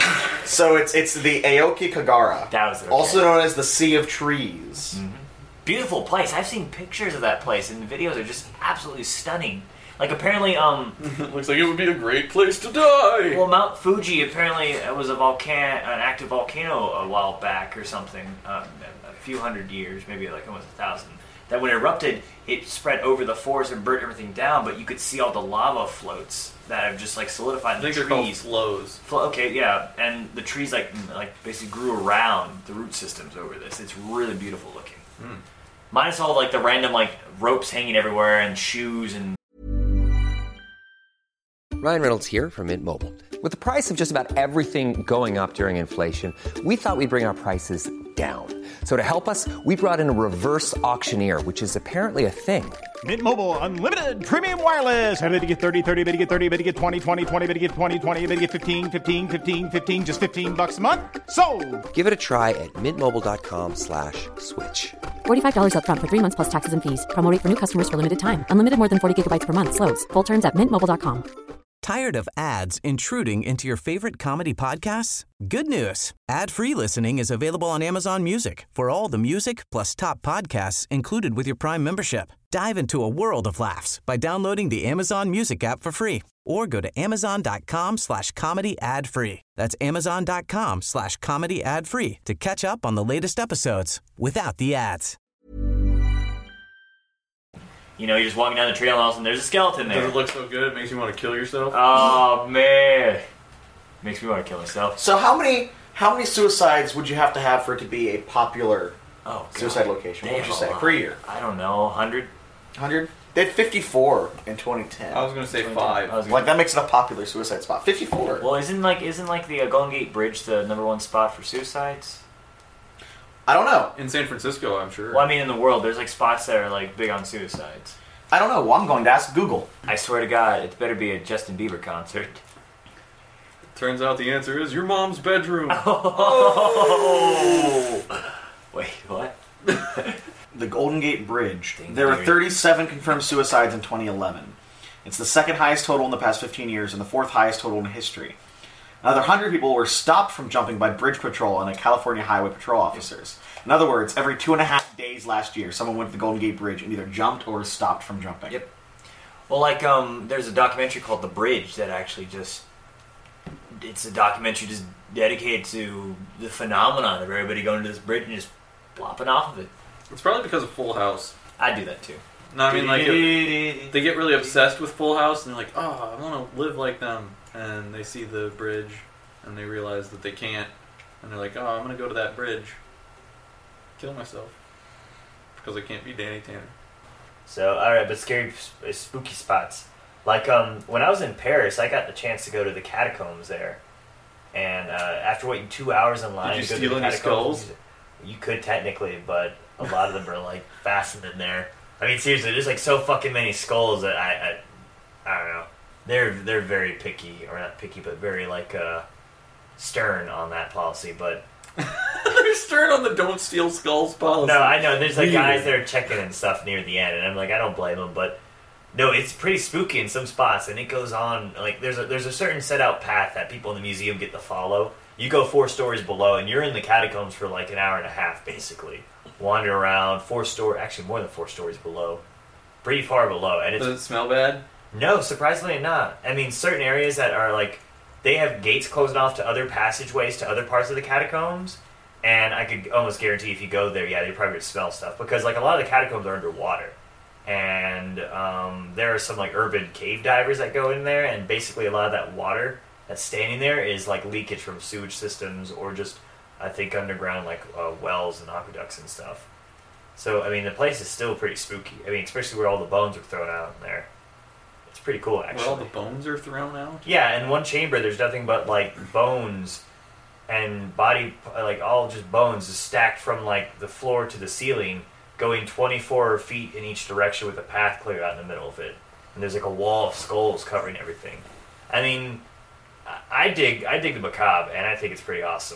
So it's it's the Aoki Kagara, That was it, okay. also known as the Sea of Trees. Beautiful place. I've seen pictures of that place, and the videos are just absolutely stunning. Like apparently, um, Looks like it would be a great place to die! well, Mount Fuji apparently it was a volcano, an active volcano a while back or something, um, a few hundred years, maybe like almost a thousand. That when it erupted, it spread over the forest and burnt everything down. But you could see all the lava floats that have just like solidified I in think the they're called trees. flows. Flo- Okay, yeah, and the trees like m- like basically grew around the root systems over this. It's really beautiful looking. Minus all like the random like ropes hanging everywhere and shoes and. Ryan Reynolds here from Mint Mobile. With the price of just about everything going up during inflation, we thought we'd bring our prices down. So to help us, we brought in a reverse auctioneer, which is apparently a thing. Mint Mobile Unlimited Premium Wireless. How to get thirty, thirty, how to get thirty, how to get twenty, twenty, twenty, how to get twenty, twenty, how to get fifteen, fifteen, fifteen, fifteen, just fifteen bucks a month? Sold! Give it a try at mintmobile.com slash switch. forty-five dollars up front for three months plus taxes and fees. Promo rate for new customers for limited time. Unlimited more than forty gigabytes per month. Slows full terms at mint mobile dot com. Tired of ads intruding into your favorite comedy podcasts? Good news. Ad-free listening is available on Amazon Music for all the music plus top podcasts included with your Prime membership. Dive into a world of laughs by downloading the Amazon Music app for free or go to amazon.com slash comedy ad free. That's amazon.com slash comedy ad free to catch up on the latest episodes without the ads. You know, you're just walking down the trail and all of a sudden there's a skeleton Does there. it look so good it makes you want to kill yourself? Oh man, makes me want to kill myself. So how many how many suicides would you have to have for it to be a popular Oh, God. suicide location? What They would you have a say lot. per year? I don't know, hundred. Hundred? They had fifty-four in twenty ten. I was going to say five. I was Like, that makes it a popular suicide spot. fifty-four. Well, isn't like isn't like the uh, Golden Gate Bridge the number one spot for suicides? I don't know. In San Francisco, I'm sure. Well, I mean, in the world, there's like spots that are like big on suicides. I don't know. Well, I'm going to ask Google. I swear to God, it better be a Justin Bieber concert. Turns out the answer is your mom's bedroom. Oh! Wait, what? The Golden Gate Bridge. Dang, There were dude. thirty-seven confirmed suicides in twenty eleven. It's the second highest total in the past fifteen years and the fourth highest total in history. Another one hundred people were stopped from jumping by Bridge Patrol and California Highway Patrol officers. In other words, every two and a half days last year, someone went to the Golden Gate Bridge and either jumped or was stopped from jumping. Yep. Well, like, um, there's a documentary called The Bridge that actually just... It's a documentary just dedicated to the phenomenon of everybody going to this bridge and just plopping off of it. It's probably because of Full House. I do that too. No, I mean, like, it, they get really obsessed with Full House, and they're like, oh, I want to live like them. And they see the bridge, and they realize that they can't. And they're like, oh, I'm going to go to that bridge. Kill myself. Because I can't be Danny Tanner. So, alright, but scary, sp- spooky spots. Like, um, when I was in Paris, I got the chance to go to the catacombs there. And uh, after waiting two hours in line Did you to go steal to the any catacombs... skulls? You could technically, but a lot of them are, like, fastened in there. I mean, seriously, there's, like, so fucking many skulls that I... I, I don't know. They're they're very picky, or not picky, but very, like, uh, stern on that policy, but... They're stern on the don't steal skulls policy. No, I know. There's, like, Weird. guys that are checking and stuff near the end, and I'm like, I don't blame them, but... No, it's pretty spooky in some spots, and it goes on, like, there's a, there's a certain set-out path that people in the museum get to follow. You go four stories below, and you're in the catacombs for, like, an hour and a half, basically. Wander around, four story, actually more than four stories below. Pretty far below, and it's... Does it smell bad? No, surprisingly not. I mean, certain areas that are, like, they have gates closed off to other passageways to other parts of the catacombs, and I could almost guarantee if you go there, yeah, you probably would smell stuff, because, like, a lot of the catacombs are underwater. And um, there are some like urban cave divers that go in there, and basically a lot of that water that's standing there is like leakage from sewage systems or just I think underground like uh, wells and aqueducts and stuff. So I mean the place is still pretty spooky. I mean especially where all the bones are thrown out in there. It's pretty cool actually. Where all the bones are thrown out? Yeah, in one chamber there's nothing but like bones and body like all just bones just stacked from like the floor to the ceiling, going twenty-four feet in each direction with a path clear out in the middle of it. And there's like a wall of skulls covering everything. I mean, I dig I dig the macabre, and I think it's pretty awesome.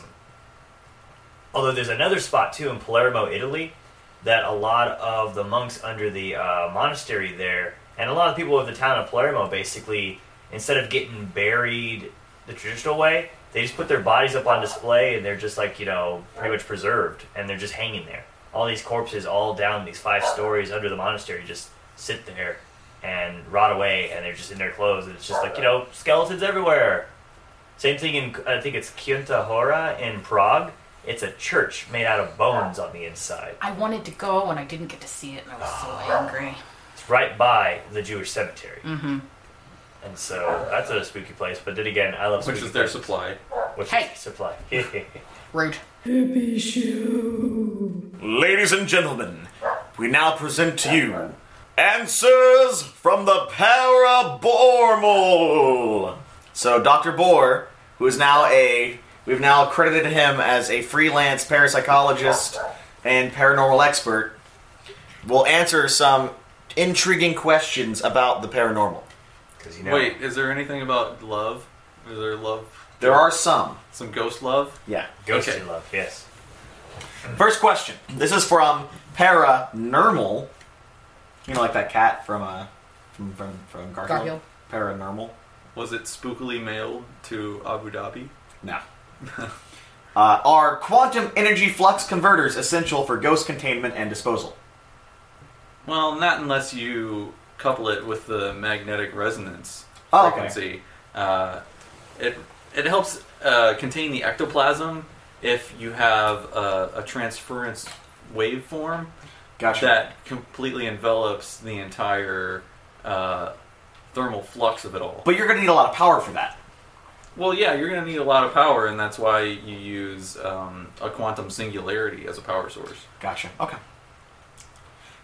Although there's another spot, too, in Palermo, Italy, that a lot of the monks under the uh, monastery there, and a lot of people of the town of Palermo, basically, instead of getting buried the traditional way, they just put their bodies up on display, and they're just, like, you know, pretty much preserved, and they're just hanging there. All these corpses all down these five stories under the monastery just sit there and rot away, and they're just in their clothes, and it's just like, you know, skeletons everywhere. Same thing in, I think it's Kęta Hora in Prague. It's a church made out of bones on the inside. I wanted to go, and I didn't get to see it, and I was so angry. It's right by the Jewish cemetery. Mm-hmm. And so, that's a spooky place, but then again, I love Which spooky is their places. supply. Which Hey. is supply. Rude. Hippie shoe. Ladies and gentlemen, we now present to you answers from the Paranormal. So Doctor Bohr, who is now a, we've now credited him as a freelance parapsychologist and paranormal expert, will answer some intriguing questions about the paranormal. Because you know, Wait, is there anything about love? Is there love? There are some. Some ghost love? Yeah. ghostly Okay. love, yes. First question. This is from Paranormal. You know, like that cat from uh, from from, from Garfield. Garfield. Paranormal. Was it spookily mailed to Abu Dhabi? No. uh, are quantum energy flux converters essential for ghost containment and disposal? Well, not unless you couple it with the magnetic resonance Oh, frequency. Uh, it it helps uh, contain the ectoplasm if you have a, a transference waveform Gotcha. that completely envelops the entire uh, thermal flux of it all. But you're going to need a lot of power for that. Well, yeah, you're going to need a lot of power, and that's why you use um, a quantum singularity as a power source. Gotcha. Okay.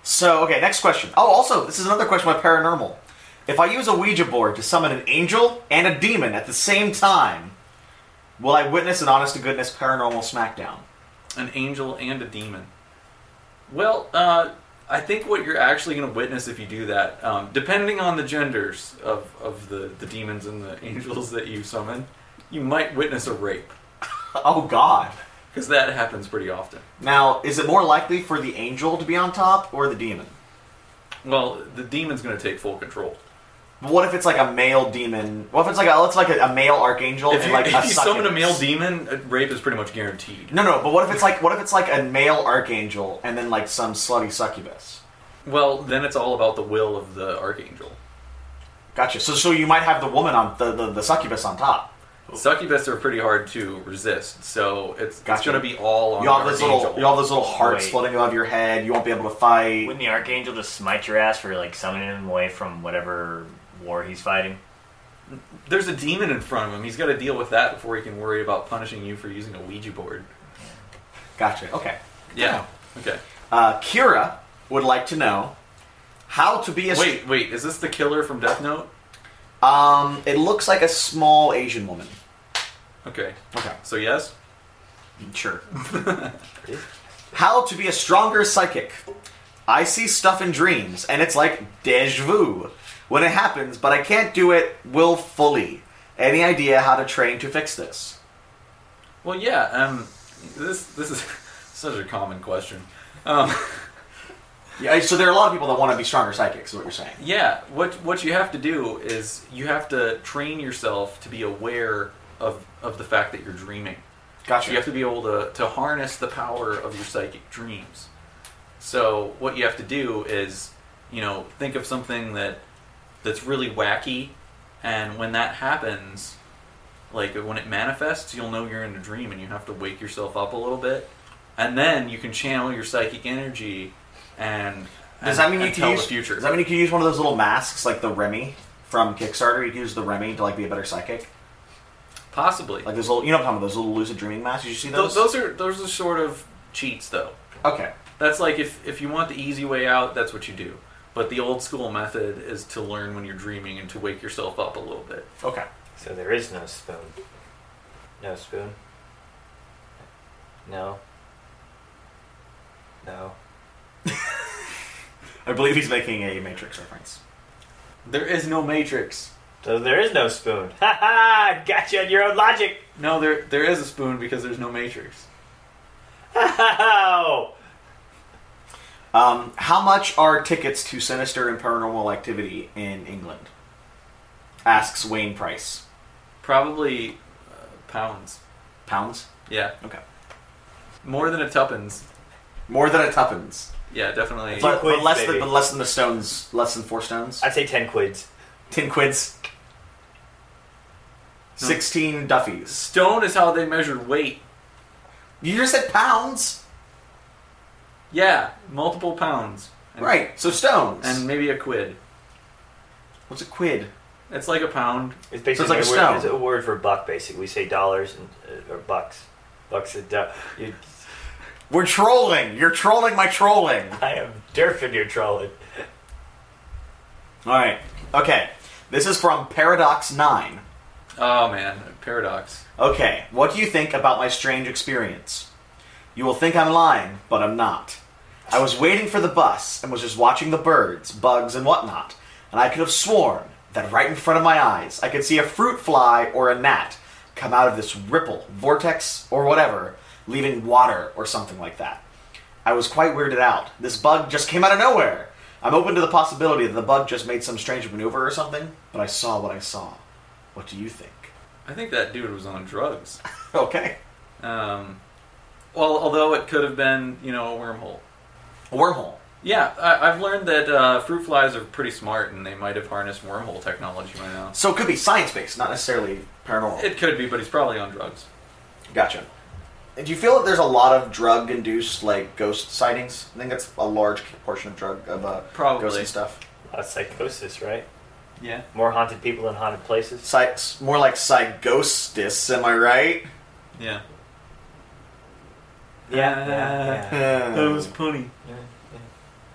So, okay, next question. Oh, also, this is another question about paranormal. If I use a Ouija board to summon an angel and a demon at the same time, will I witness an honest-to-goodness paranormal smackdown? An angel and a demon. Well, uh, I think what you're actually going to witness if you do that, um, depending on the genders of, of the, the demons and the angels that you summon, you might witness a rape. Oh, God. Because that happens pretty often. Now, is it more likely for the angel to be on top or the demon? Well, the demon's going to take full control. But what if it's like a male demon? What if it's like a, it's like a, a male archangel If and you, like if a you summon a succubus? male demon, a rape is pretty much guaranteed. No, no. But what if it's like what if it's like a male archangel and then like some slutty succubus? Well, then it's all about the will of the archangel. Gotcha. So, so you might have the woman on the the, the succubus on top. Succubus are pretty hard to resist, so it's, Gotcha. it's going to be all on You the have this archangel. little you have those little hearts Wait. floating above your head. You won't be able to fight. Wouldn't the Archangel just smite your ass for like summoning him away from whatever war he's fighting? There's a demon in front of him. He's got to deal with that before he can worry about punishing you for using a Ouija board. Gotcha. Okay. Yeah. Okay. Uh, Kira would like to know how to be a Wait, wait. Is this the killer from Death Note? Um, it looks like a small Asian woman. Okay. Okay. So yes? Sure. How to be a stronger psychic. I see stuff in dreams, and it's like deja vu when it happens, but I can't do it willfully. Any idea how to train to fix this? Well, yeah. Um, this this is such a common question. Um, Yeah, so there are a lot of people that want to be stronger psychics, is what you're saying. yeah. What what you have to do is you have to train yourself to be aware of of the fact that you're dreaming. Gotcha. You have to be able to, to harness the power of your psychic dreams. So what you have to do is, you know, think of something that that's really wacky, and when that happens, like when it manifests, you'll know you're in a dream, and you have to wake yourself up a little bit, and then you can channel your psychic energy and Does and, that mean you and can tell use the future. Does that mean you can use one of those little masks, like the Remy from Kickstarter? You can use the Remy to like be a better psychic. Possibly. Like those little, you know, what I'm talking about those little lucid dreaming masks. Did you see those? Those, those are those are sort of cheats, though. Okay. That's like if if you want the easy way out, that's what you do. But the old school method is to learn when you're dreaming and to wake yourself up a little bit. Okay. So there is no spoon. No spoon. No. No. I believe he's making a Matrix reference. There is no Matrix. So there is no spoon. Ha ha! Gotcha on your own logic. No, there there is a spoon because there's no Matrix. How? Um, how much are tickets to Sinister and Paranormal Activity in England? Asks Wayne Price. Probably uh, pounds. Pounds? Yeah. Okay. More than a tuppence. More than a tuppence. Yeah, definitely. But, quids, but less baby. than but less than the stones. Less than four stones. I'd say ten quids. Ten quids. No. Sixteen Duffies. Stone is how they measured weight. You just said pounds. Yeah, multiple pounds. And, Right. So stones. And maybe a quid. What's a quid? It's like a pound. It's basically So it's like a word, stone. It's a word for buck. Basically, we say dollars and uh, or bucks. Bucks a du- you, We're trolling. You're trolling my trolling. I am derping your trolling. All right. Okay. This is from Paradox nine. Oh man, paradox. Okay, what do you think about my strange experience? You will think I'm lying, but I'm not. I was waiting for the bus and was just watching the birds, bugs, and whatnot, and I could have sworn that right in front of my eyes I could see a fruit fly or a gnat come out of this ripple, vortex, or whatever, leaving water or something like that. I was quite weirded out. This bug just came out of nowhere. I'm open to the possibility that the bug just made some strange maneuver or something, but I saw what I saw. What do you think? I think that dude was on drugs. Okay. Um, well, although it could have been, you know, a wormhole. A wormhole? Yeah, I, I've learned that uh, fruit flies are pretty smart, and they might have harnessed wormhole technology by now. So it could be science-based, not necessarily paranormal. It could be, but he's probably on drugs. Gotcha. And do you feel that there's a lot of drug-induced, like, ghost sightings? I think that's a large portion of drug, of uh, Probably. ghosts and stuff. A lot of psychosis, right? Yeah. More haunted people than haunted places. Psy- more like psychostis, am I right? Yeah. Yeah, yeah, yeah. That was punny. Yeah, yeah.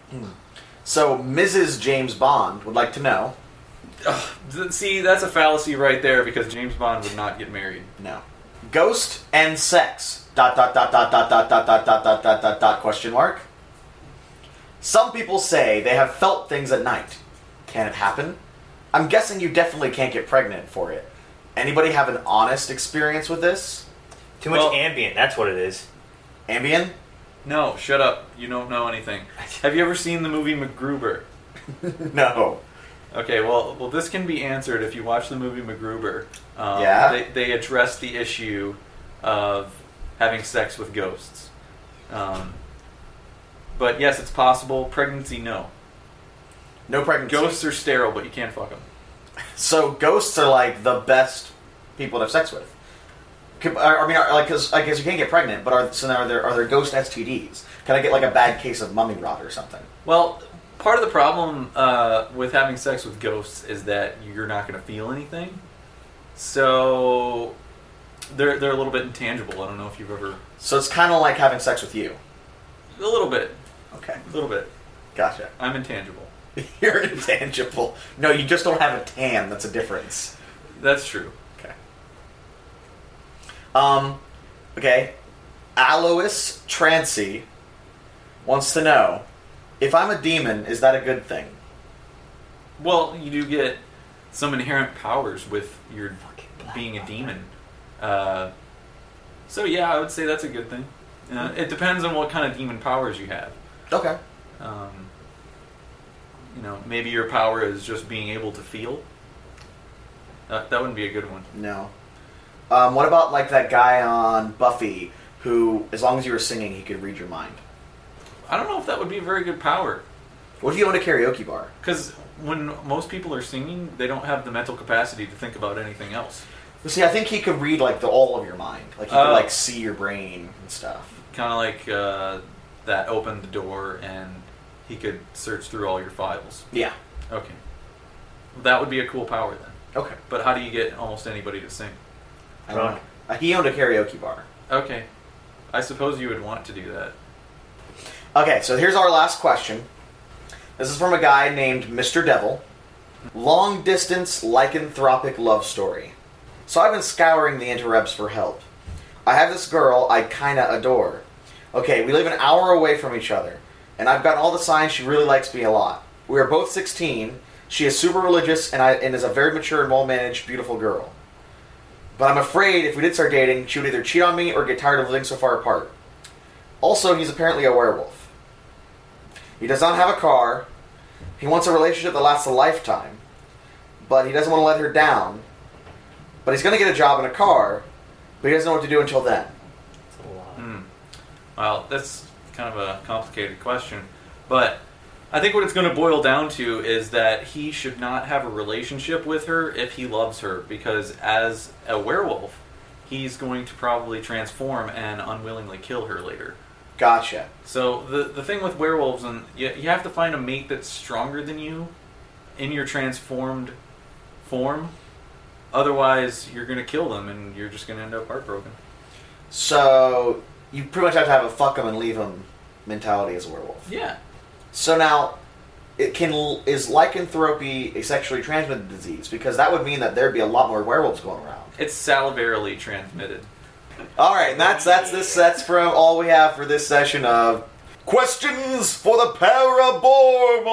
So, Missus James Bond would like to know. Ugh, see, that's a fallacy right there because James Bond would not get married. No. Ghost and sex. Dot dot dot dot dot dot dot dot dot dot dot dot dot question mark. Some people say they have felt things at night. Can it happen? I'm guessing you definitely can't get pregnant for it. Anybody have an honest experience with this? Too much well, Ambien, that's what it is. Ambien? No, shut up. You don't know anything. Have you ever seen the movie MacGruber? No. Okay, well, well, this can be answered if you watch the movie MacGruber. Um, yeah? They, they address the issue of having sex with ghosts. Um, but yes, it's possible. Pregnancy, no. No pregnancy? Ghosts are sterile, but you can't fuck them. So ghosts are like the best people to have sex with. I mean, like, because I guess you can't get pregnant, but are so now are there are there ghost S T Ds? Can I get like a bad case of mummy rot or something? Well, part of the problem uh, with having sex with ghosts is that you're not going to feel anything. So they're they're a little bit intangible. I don't know if you've ever. So it's kind of like having sex with you. A little bit. Okay. A little bit. Gotcha. I'm intangible. You're intangible. No, you just don't have a tan. That's a difference. That's true. Okay. Um, okay. Alois Trancy wants to know, if I'm a demon, is that a good thing? Well, you do get some inherent powers with your being a demon. Uh, so yeah, I would say that's a good thing. Uh, it depends on what kind of demon powers you have. Okay. Um, you know, maybe your power is just being able to feel. Uh, that wouldn't be a good one. No. Um, what about like that guy on Buffy who, as long as you were singing, he could read your mind? I don't know if that would be a very good power. What if you own a karaoke bar? Because when most people are singing, they don't have the mental capacity to think about anything else. Well, see, I think he could read like the all of your mind. Like he uh, could like see your brain and stuff. Kind of like uh, that opened the door and he could search through all your files. Yeah. Okay. That would be a cool power then. Okay. But how do you get almost anybody to sing? I don't know. Uh, he owned a karaoke bar. Okay. I suppose you would want to do that. Okay, so here's our last question. This is from a guy named Mister Devil. Long distance lycanthropic love story. So I've been scouring the interwebs for help. I have this girl I kinda adore. Okay, we live an hour away from each other, and I've gotten all the signs she really likes me a lot. We are both sixteen. She is super religious and, I, and is a very mature and well-managed, beautiful girl. But I'm afraid if we did start dating, she would either cheat on me or get tired of living so far apart. Also, he's apparently a werewolf. He does not have a car. He wants a relationship that lasts a lifetime. But he doesn't want to let her down. But he's going to get a job in a car, but he doesn't know what to do until then. That's a lot. Hmm. Well, that's kind of a complicated question. But I think what it's going to boil down to is that he should not have a relationship with her if he loves her, because as a werewolf, he's going to probably transform and unwillingly kill her later. Gotcha. So the the thing with werewolves, and you, you have to find a mate that's stronger than you in your transformed form. Otherwise, you're going to kill them, and you're just going to end up heartbroken. So you pretty much have to have a fuck them and leave them mentality as a werewolf. Yeah. So now, it can is lycanthropy a sexually transmitted disease? Because that would mean that there'd be a lot more werewolves going around. It's salivarily transmitted. All right, and that's that's this. That's from all we have for this session of questions for the Parabormal.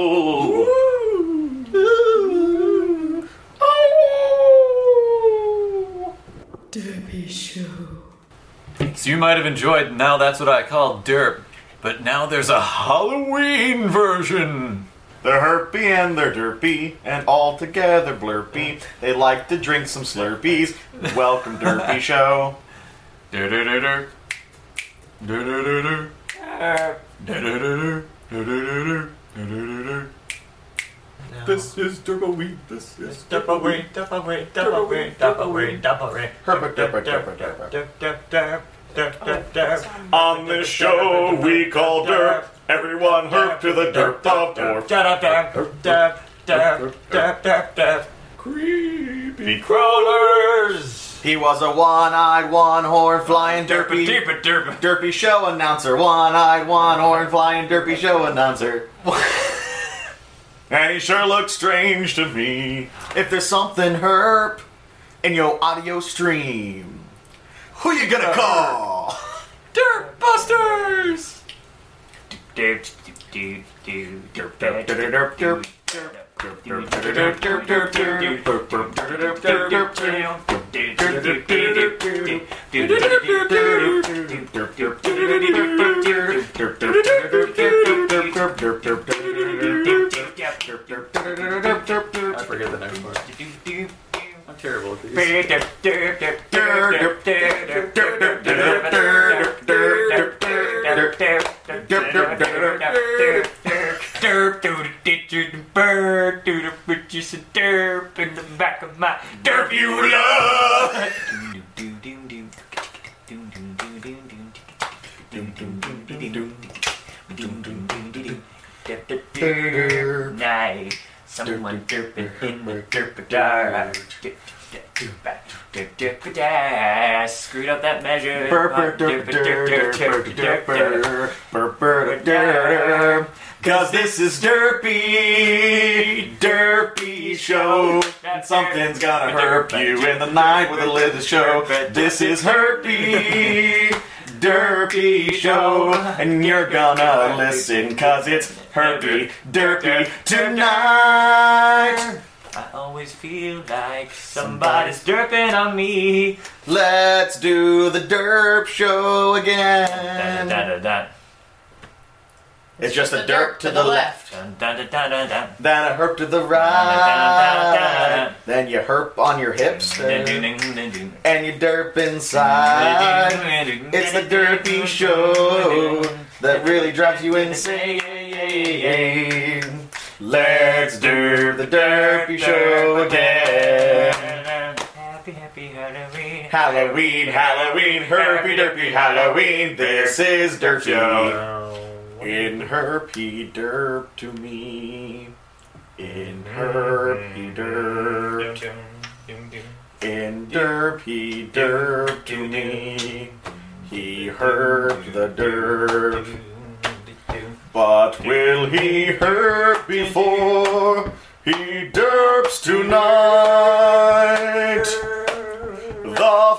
Oh. Derpy Show. So you might have enjoyed Now That's What I Call Derp, but now there's a Halloween version. They're herpy and they're derpy, and all together blurpy. They like to drink some Slurpees. Welcome, Derpy Show. Du-du-du-du. Du-du-du-du. Du-du-du-du. Du-du-du-du. Du-du-du-du. This is Derpoween. This is Derpoween, Derpoween, Derpoween, Derpoween, Derpoween. Herpa, derpa, derpa, derpa. Derp, derp, derp, derp, derp, derp. On this show we call derp. Everyone herp to the derp of dwarf. Derp, derp, derp, derp, derp, derp, derp. Creepy Crawlers. He was a one-eyed, one-horn flying derpy, derpy, derpy. derpy show announcer. One-eyed, one-horn flying derpy show announcer. And he sure looks strange to me. If there's something herp in your audio stream, who you gonna call? Derp Busters! Derp, derp, derp, derp, Derp, derp, I forget the next part. I'm terrible at these. Just a derp in the back of my Derp you love! Night, someone derping in the derp. Screwed up that measure. Cause this is Derpy, Derpy Show. And something's gonna hurt you in the night with a little show. This is Herpy, Derpy Show. And you're gonna listen cause it's Herpy, Derpy tonight. I always feel like somebody's derping on me. Let's do the Derp Show again. Dun, dun, dun, It's just a derp to the left, dun, dun, dun, dun, dun, dun. then a herp to the right, then you herp on your hips, and you derp inside. It's the Derpy Show that really drives you insane. Let's do the Derpy Show again. Happy, happy Halloween. Halloween, Halloween, herpy derpy Halloween. This is Derpy. In herpy derp to me. In herpy derp. In derpy derp to me. He herped the derp. But will he herp before he derps tonight? The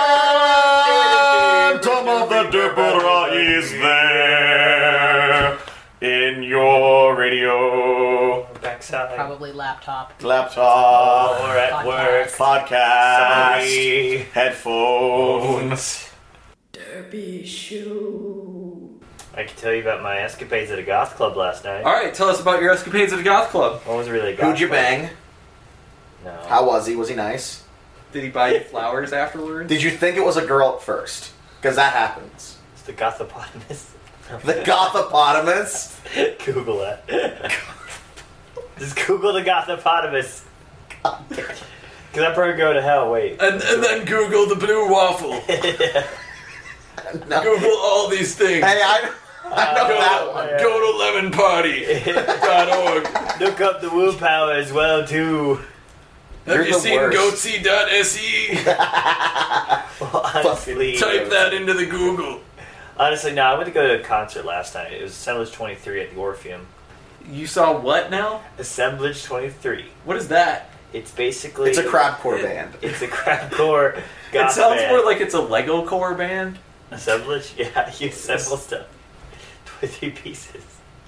phantom of the derpera is there in your radio, Backside. Probably laptop. laptop, Or at work. podcast, Sorry. headphones. Derpy Show. I can tell you about my escapades at a goth club last night. Alright, tell us about your escapades at a goth club. What was really a goth Who'd you club? bang? No. How was he? Was he nice? Did he buy you flowers afterwards? Did you think it was a girl at first? Because that happens. It's the gothopotamus. The gothopotamus? Google that. Just Google the gothopotamus. Because that probably go to hell. Wait. And, and then Google the blue waffle. No. Google all these things. Hey, I, I know go, that one. Go to lemon party dot org. Look up the woo power as well, too. Have You're you the seen worst. goatsy dot S E? Well, honestly, Type that into the Google. honestly, no, I went to go to a concert last night. It was Assemblage twenty-three at the Orpheum. You saw what now? Assemblage twenty-three. What is that? It's basically... It's a crabcore it- band. It's a crabcore goth It sounds band. more like it's a Lego core band. Assemblage? Yeah, you assemble stuff. twenty-three pieces.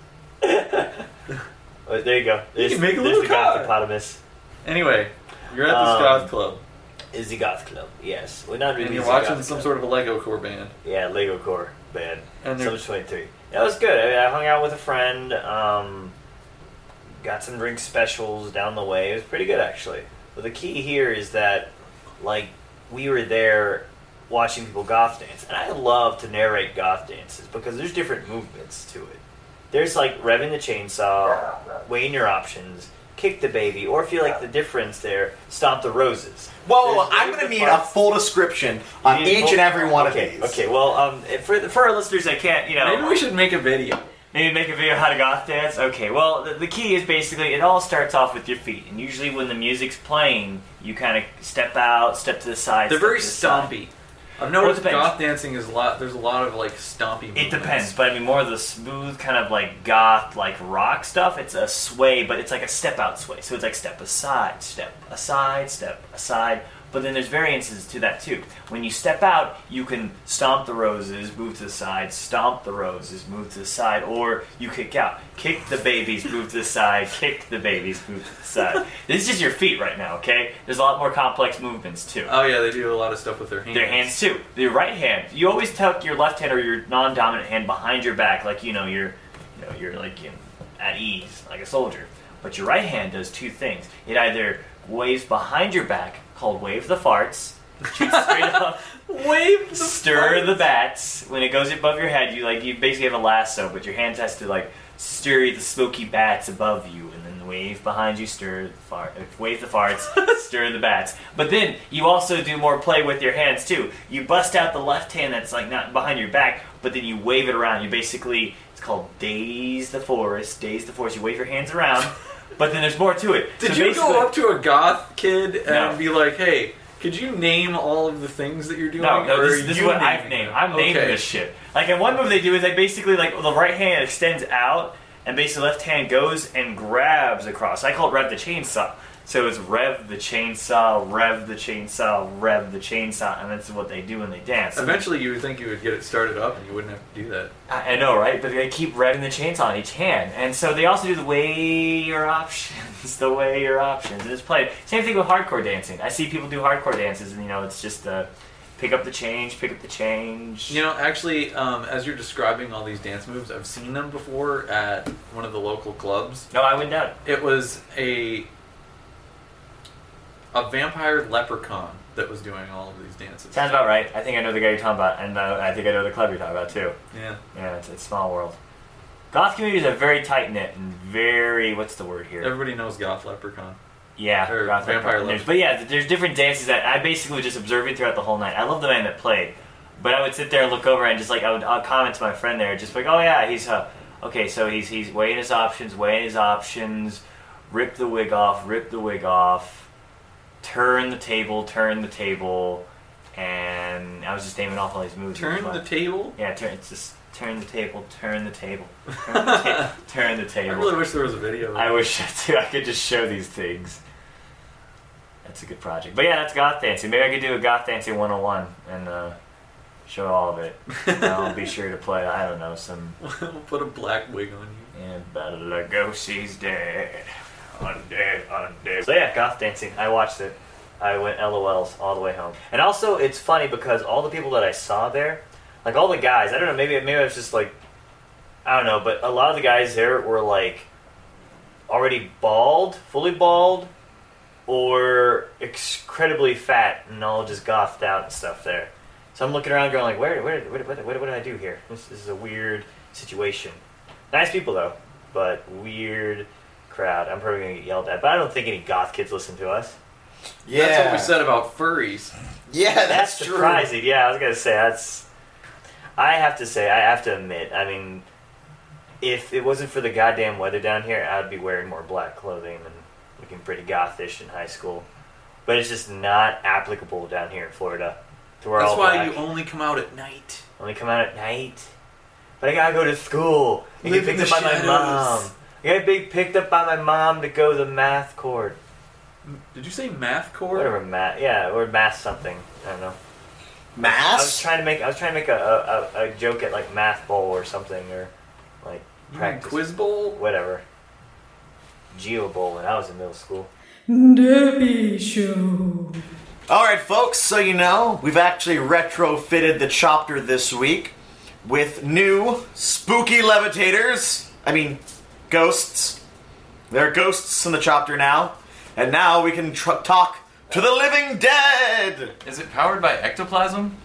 Oh, there you go. There's, can make a there's little the car. gothopotamus. Anyway, you're at this Um, goth club. Is the goth club? Yes. Well, not really. And you're the watching goth some club. sort of a Lego core band. Yeah, Lego core band. And they're- Assemblage twenty-three. That was good. I, I hung out with a friend. Um, got some drink specials down the way. It was pretty good, actually. But the key here is that, like, we were there watching people goth dance, and I love to narrate goth dances because there's different movements to it. There's like revving the chainsaw, weighing your options, kick the baby, or if you like the difference there, stomp the roses. Whoa, There's I'm really going to good need a parts. full description on You need each full- and every one okay, of these. Okay, well, um, for the, for our listeners, I can't, you know. Maybe we should make a video. Maybe make a video how to goth dance? Okay, well, the, the key is basically, it all starts off with your feet. And usually when the music's playing, you kind of step out, step to the side. They're very the stompy. Side. I've noticed well, goth dancing is a lot, there's a lot of, like, stompy movements. It depends, but I mean, more of the smooth kind of, like, goth, like, rock stuff, it's a sway, but it's like a step-out sway. So it's like step aside, step aside, step aside. But then there's variances to that too. When you step out, you can stomp the roses, move to the side, stomp the roses, move to the side, or you kick out. Kick the babies, move to the side, kick the babies, move to the side. This is just your feet right now, okay? There's a lot more complex movements too. Oh yeah, they do a lot of stuff with their hands. Their hands too. Your right hand, you always tuck your left hand or your non-dominant hand behind your back, like you know you're, you know you're like you know, at ease, like a soldier. But your right hand does two things. It either waves behind your back, called wave the farts, shoots straight up, wave the stir farts. the bats. When it goes above your head, you like you basically have a lasso, but your hands has to like stir the smoky bats above you, and then wave behind you, stir the fart, wave the farts, stir the bats. But then you also do more play with your hands too. You bust out the left hand that's like not behind your back, but then you wave it around. You basically, it's called daze the forest, daze the forest. You wave your hands around. But then there's more to it. Did so you go up to a goth kid and No. be like, hey, could you name all of the things that you're doing? No, no, or this, are this is you what I've naming named. them? I'm naming Okay. this shit. Like, in one move they do is they basically, like, the right hand extends out, and basically left hand goes and grabs across. I call it Rev the Chainsaw. So it's Rev the Chainsaw, Rev the Chainsaw, Rev the Chainsaw, and that's what they do when they dance. Eventually you would think you would get it started up and you wouldn't have to do that. I I know, right? But they keep revving the chainsaw on each hand. And so they also do the way your options, the way your options. And it's played. Same thing with hardcore dancing. I see people do hardcore dances, and, you know, it's just uh, pick up the change, pick up the change. You know, actually, um, as you're describing all these dance moves, I've seen them before at one of the local clubs. No, I went down. It was a a vampire leprechaun that was doing all of these dances. Sounds about right. I think I know the guy you're talking about, and uh, I think I know the club you're talking about, too. Yeah. Yeah, it's, it's a small world. Goth communities are very tight-knit and very, what's the word here? Everybody knows goth leprechaun. Yeah, Or goth vampire leprechaun. There's- But yeah, there's different dances that I basically was just observing throughout the whole night. I love the man that played, but I would sit there and look over and just like, I would I'll comment to my friend there, just like, oh yeah, he's, uh, okay, so he's, he's weighing his options, weighing his options, rip the wig off, rip the wig off, turn the table, turn the table, and I was just naming off all these moves. Turn the table? Yeah, turn. It's just turn the table, turn the table, turn the, ta- turn the table. I really wish there was a video of I that. wish too. I could just show these things. That's a good project. But yeah, that's goth dancing. Maybe I could do a goth dancing one oh one and uh, show all of it. And I'll be sure to play, I don't know, some... We'll put a black wig on you. Yeah, Battle Lugosi's dead. Undead, undead. So yeah, goth dancing. I watched it. I went L O Ls all the way home. And also, it's funny because all the people that I saw there, like all the guys, I don't know, maybe maybe I was just like, I don't know, but a lot of the guys there were like already bald, fully bald, or incredibly fat and all just gothed out and stuff there. So I'm looking around going like, where, where, where, what, what did I do here? This, this is a weird situation. Nice people though, but weird crowd. I'm probably going to get yelled at, but I don't think any goth kids listen to us. Yeah. That's what we said about furries. Yeah, that's, That's true. surprising. Yeah, I was going to say, that's... I have to say, I have to admit, I mean, if it wasn't for the goddamn weather down here, I'd be wearing more black clothing and looking pretty gothish in high school. But it's just not applicable down here in Florida. To wear That's all why black. you only come out at night. Only come out at night. But I gotta go to school. I Live get in picked the up by my shadows. mom. I got be picked up by my mom to go to the math court. Did you say math court? Whatever, math. Yeah, or math something. I don't know. Mass? I was trying to make. I was trying to make a, a, a joke at like math bowl or something, or like You mean practice quiz bowl? whatever. Geo bowl when I was in middle school. Derby Show. Alright, folks, so you know, we've actually retrofitted the chopper this week with new spooky levitators. I mean, ghosts. There are ghosts in the chopper now. And now we can tr- talk to the living dead! Is it powered by ectoplasm?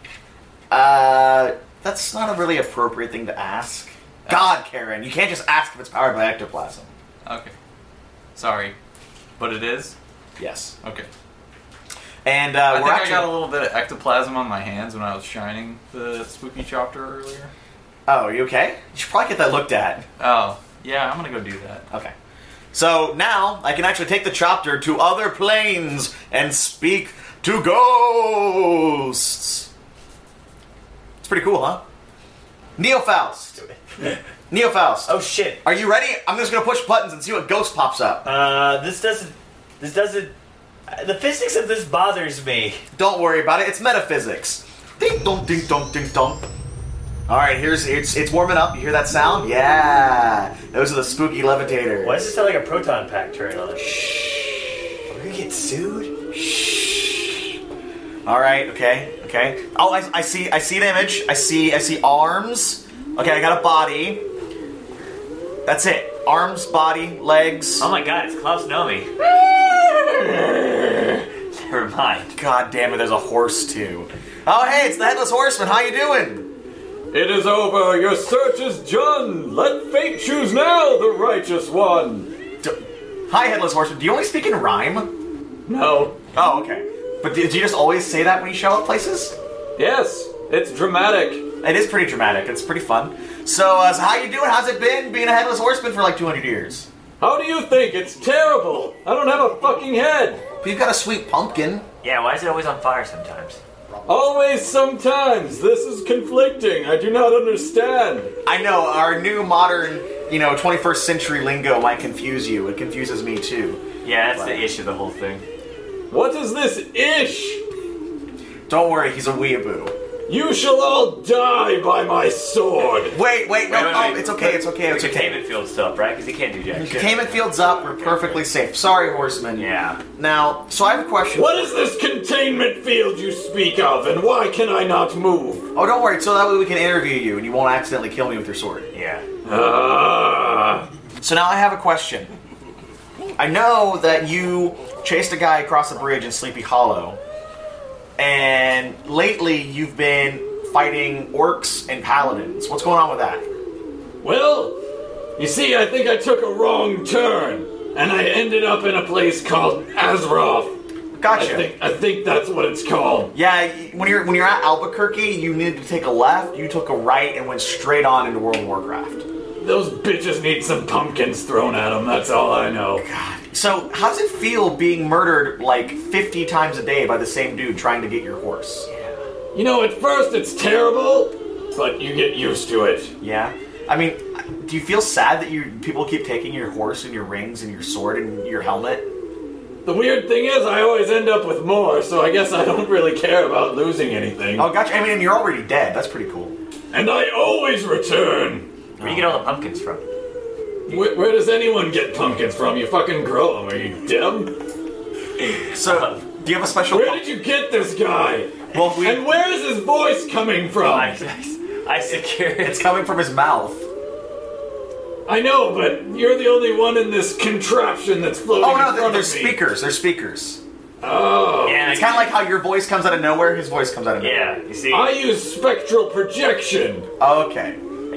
Uh, that's not a really appropriate thing to ask. God, Karen, you can't just ask if it's powered by ectoplasm. Okay. Sorry. But it is? Yes. Okay. And uh, I we're think actually... I got a little bit of ectoplasm on my hands when I was shining the spooky chopper earlier. Oh, are you okay? You should probably get that looked at. Oh, yeah, I'm gonna go do that. Okay. So now I can actually take the chopper to other planes and speak to ghosts. It's pretty cool, huh? Neo-Faust. Neo-Faust. Oh shit. Are you ready? I'm just gonna push buttons and see what ghost pops up. Uh, this doesn't. This doesn't. Uh, the physics of this bothers me. Don't worry about it. It's metaphysics. Ding dong, ding dong, ding dong. All right, here's it's it's warming up. You hear that sound? Yeah, those are the spooky levitators. Why does it sound like a proton pack turn on? Shh. We're gonna get sued. Shh. All right. Okay. Okay. Oh, I, I see. I see an image. I see. I see arms. Okay, I got a body. That's it. Arms, body, legs. Oh my god, it's Klaus Nomi. Never mind. God damn it, there's a horse too. Oh hey, it's the Headless Horseman. How you doing? It is over. Your search is done. Let fate choose now the righteous one. D- Hi, Headless Horseman. Do you only speak in rhyme? No. Oh, okay. But did you just always say that when you show up places? Yes, it's dramatic. It is pretty dramatic. It's pretty fun. So, uh, so how you doing? How's it been being a Headless Horseman for like two hundred years? How do you think? It's terrible. I don't have a fucking head. But you've got a sweet pumpkin. Yeah, why is it always on fire sometimes? Always, sometimes. This is conflicting. I do not understand. I know, our new modern, you know, twenty-first century lingo might confuse you. It confuses me too. Yeah, that's but... the ish of the whole thing. What is this ish? Don't worry, he's a weeaboo. You shall all die by my sword. Wait, wait, no, wait, wait, oh, wait. it's okay, it's okay, it's the okay. containment field's still up, right? Because he can't do jack shit. Containment field's up, we're perfectly safe. Sorry, Horseman. Yeah. Now, so I have a question. What is this containment field you speak of, and why can I not move? Oh, don't worry, so that way we can interview you and you won't accidentally kill me with your sword. Yeah. Ah. So now I have a question. I know that you chased a guy across the bridge in Sleepy Hollow, and lately you've been fighting orcs and paladins. What's going on with that? Well, you see, I think I took a wrong turn, and I ended up in a place called Azeroth. Gotcha. I think, I think that's what it's called. Yeah, when you're when you're at Albuquerque, you needed to take a left, you took a right, and went straight on into World of Warcraft. Those bitches need some pumpkins thrown at them, that's all I know. God. So, how does it feel being murdered like fifty times a day by the same dude trying to get your horse? You know, at first it's terrible, but you get used to it. Yeah? I mean, do you feel sad that you people keep taking your horse and your rings and your sword and your helmet? The weird thing is, I always end up with more, so I guess I don't really care about losing anything. Oh, gotcha. I mean, you're already dead. That's pretty cool. And I always return. Where do you get all the pumpkins from? Where, where does anyone get pumpkins from? You fucking grow them. Are you dumb? So, do you have a special... Where did you get this guy? Well, we... And where is his voice coming from? I, I, I secure it. It's coming from his mouth. I know, but you're the only one in this contraption that's floating Oh, no, in front they're of me. speakers. They're speakers. Oh. Yeah, It's kind of like how your voice comes out of nowhere, his voice comes out of nowhere. Yeah, you see? I use spectral projection. Okay.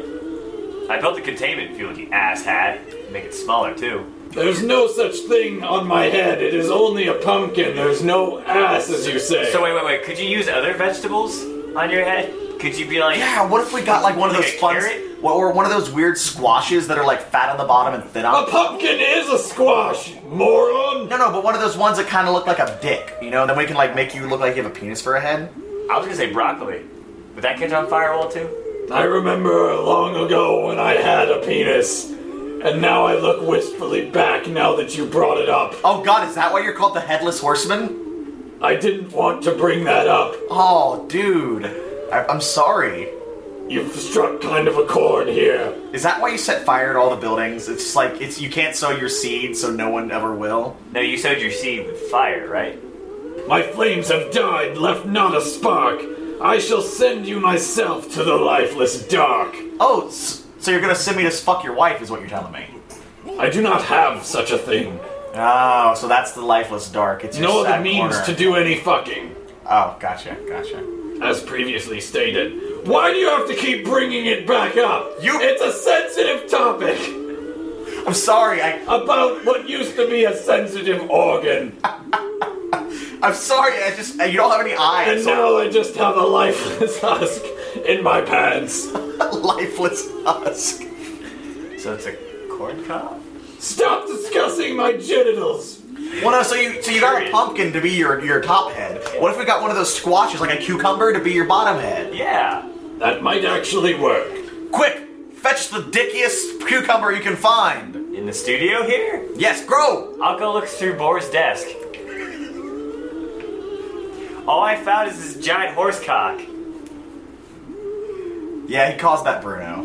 I built the containment field, you asshat. Make it smaller, too. There's no such thing on my head. It is only a pumpkin. There's no ass, as you say. So wait, wait, wait. Could you use other vegetables on your head? Could you be like... Yeah, what if we got like one of like those a fun... carrot? Or one of those weird squashes that are like fat on the bottom and thin on A pumpkin is a squash, moron! No, no, but one of those ones that kind of look like a dick, you know? Then we can like make you look like you have a penis for a head. I was gonna say broccoli. Would that catch on fire well, too? I remember long ago when I had a penis, and now I look wistfully back now that you brought it up. Oh god, is that why you're called the Headless Horseman? I didn't want to bring that up. Oh, dude. I- I'm sorry. You've struck kind of a chord here. Is that why you set fire to all the buildings? It's just like, it's you can't sow your seed, so no one ever will? No, you sowed your seed with fire, right? My flames have died, left not a spark. I shall send you myself to the lifeless dark. Oh, so you're gonna send me to fuck your wife, is what you're telling me? I do not have such a thing. Oh, so that's the lifeless dark. It's your No other sad means corner. to do any fucking. Oh, gotcha, gotcha. As previously stated. Why do you have to keep bringing it back up? You- It's a sensitive topic. I'm sorry, I... About what used to be a sensitive organ. I'm sorry, I just... You don't have any eyes. And so- now I just have a lifeless husk in my pants. lifeless husk. So it's a corn cob? Stop discussing my genitals! Well, no, so you so you got a pumpkin to be your, your top head. What if we got one of those squashes, like a cucumber, to be your bottom head? Yeah. That might actually work. Quick! Fetch the dickiest cucumber you can find! In the studio here? Yes, grow! I'll go look through Boar's desk. All I found is this giant horse cock. Yeah, he caused that, Bruno.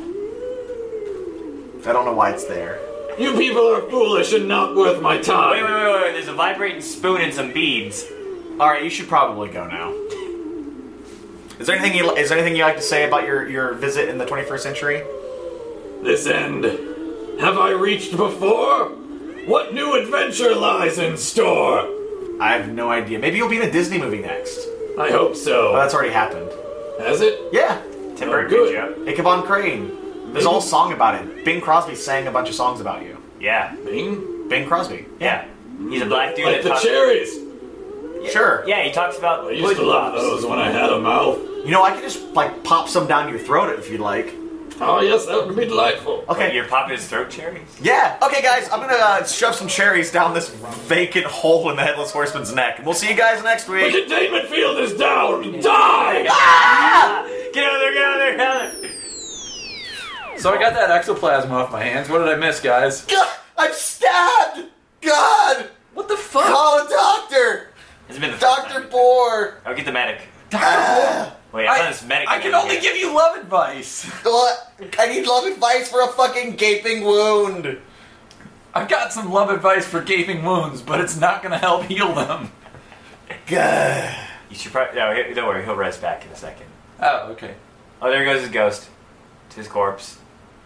I don't know why it's there. You people are foolish and not worth my time. Wait, wait, wait, wait. There's a vibrating spoon and some beads. Alright, you should probably go now. Is there anything you is there anything you like to say about your, your visit in the twenty-first century? This end. Have I reached before? What new adventure lies in store? I have no idea. Maybe you'll be in a Disney movie next. I hope so. Oh, that's already happened. Has it? Yeah. Tim Oh, Burton, good. Joe. Ichabod Crane. There's a whole song about it. Bing Crosby sang a bunch of songs about you. Yeah. Bing? Bing Crosby. Yeah. He's a black dude Like that the talks... cherries. Sure. Yeah, he talks about I used to pudding love pops. those when I had a mouth. You know, I could just, like, pop some down your throat if you'd like. Oh, yes, that would be delightful. Okay. You're popping his throat cherries? Yeah. Okay, guys, I'm gonna uh, shove some cherries down this vacant hole in the Headless Horseman's neck. We'll see you guys next The week. containment field is down! Die! Ah! Get out of there, get out of there, get out of there! So I got that ectoplasm off my hands. What did I miss, guys? God, I'm stabbed! God! What the fuck? Call a doctor! It's been the first Doctor time. Bohr! I'll get the medic. Ah! Wait, I found this medic. I can only give you love advice. What? I need love advice for a fucking gaping wound. I've got some love advice for gaping wounds, but it's not going to help heal them. God. You should probably... No, he- don't worry, he'll res back in a second. Oh, okay. Oh, there goes his ghost. To his corpse.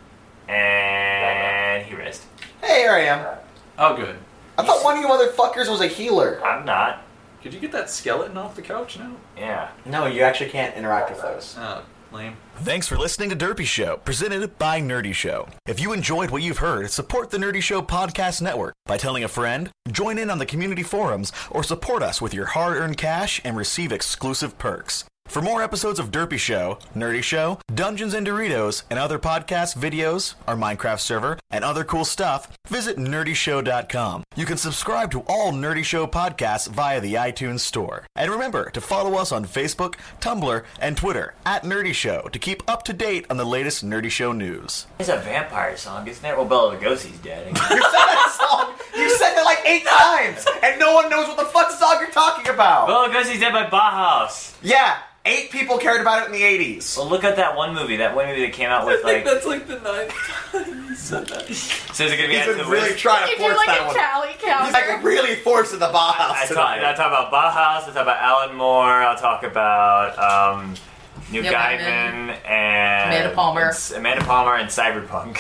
And he rested. Hey, here I am. Oh, good. I thought one of you motherfuckers was a healer. I'm not. Could you get that skeleton off the couch now? Yeah. No, you actually can't interact with those. Oh, lame. Thanks for listening to Derpy Show, presented by Nerdy Show. If you enjoyed what you've heard, support the Nerdy Show Podcast Network by telling a friend, join in on the community forums, or support us with your hard-earned cash and receive exclusive perks. For more episodes of Derpy Show, Nerdy Show, Dungeons and Doritos, and other podcasts, videos, our Minecraft server, and other cool stuff, visit nerdy show dot com. You can subscribe to all Nerdy Show podcasts via the iTunes Store. And remember to follow us on Facebook, Tumblr, and Twitter at Nerdy Show to keep up to date on the latest Nerdy Show news. It's a vampire song, isn't it? Well, Bela Lugosi's dead. You said that song! You said it like eight times! And no one knows what the fuck song you're talking about! Bela Lugosi's dead by Bauhaus. Yeah! Eight people cared about it in the eighties. Well, look at that one movie. That one movie that came out with, I think like... that's like the ninth time you said that. So is it going to be He's after been the really Wiz? trying to If force you're like that a one. tally counter. He's like really forcing the Bauhaus I talk, tonight. I'll talk about Bauhaus, I'll talk about Alan Moore, I'll talk about um, Neil Neil Gaiman, and... Amanda Palmer. and Amanda Palmer and Cyberpunk.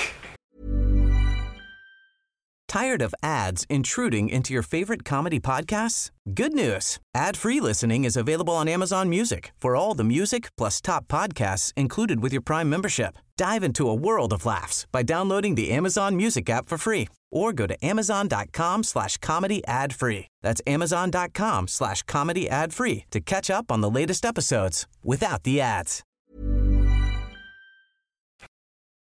Tired of ads intruding into your favorite comedy podcasts? Good news. Ad-free listening is available on Amazon Music for all the music plus top podcasts included with your Prime membership. Dive into a world of laughs by downloading the Amazon Music app for free or go to amazon.com slash comedy ad free. That's amazon.com slash comedy ad free to catch up on the latest episodes without the ads.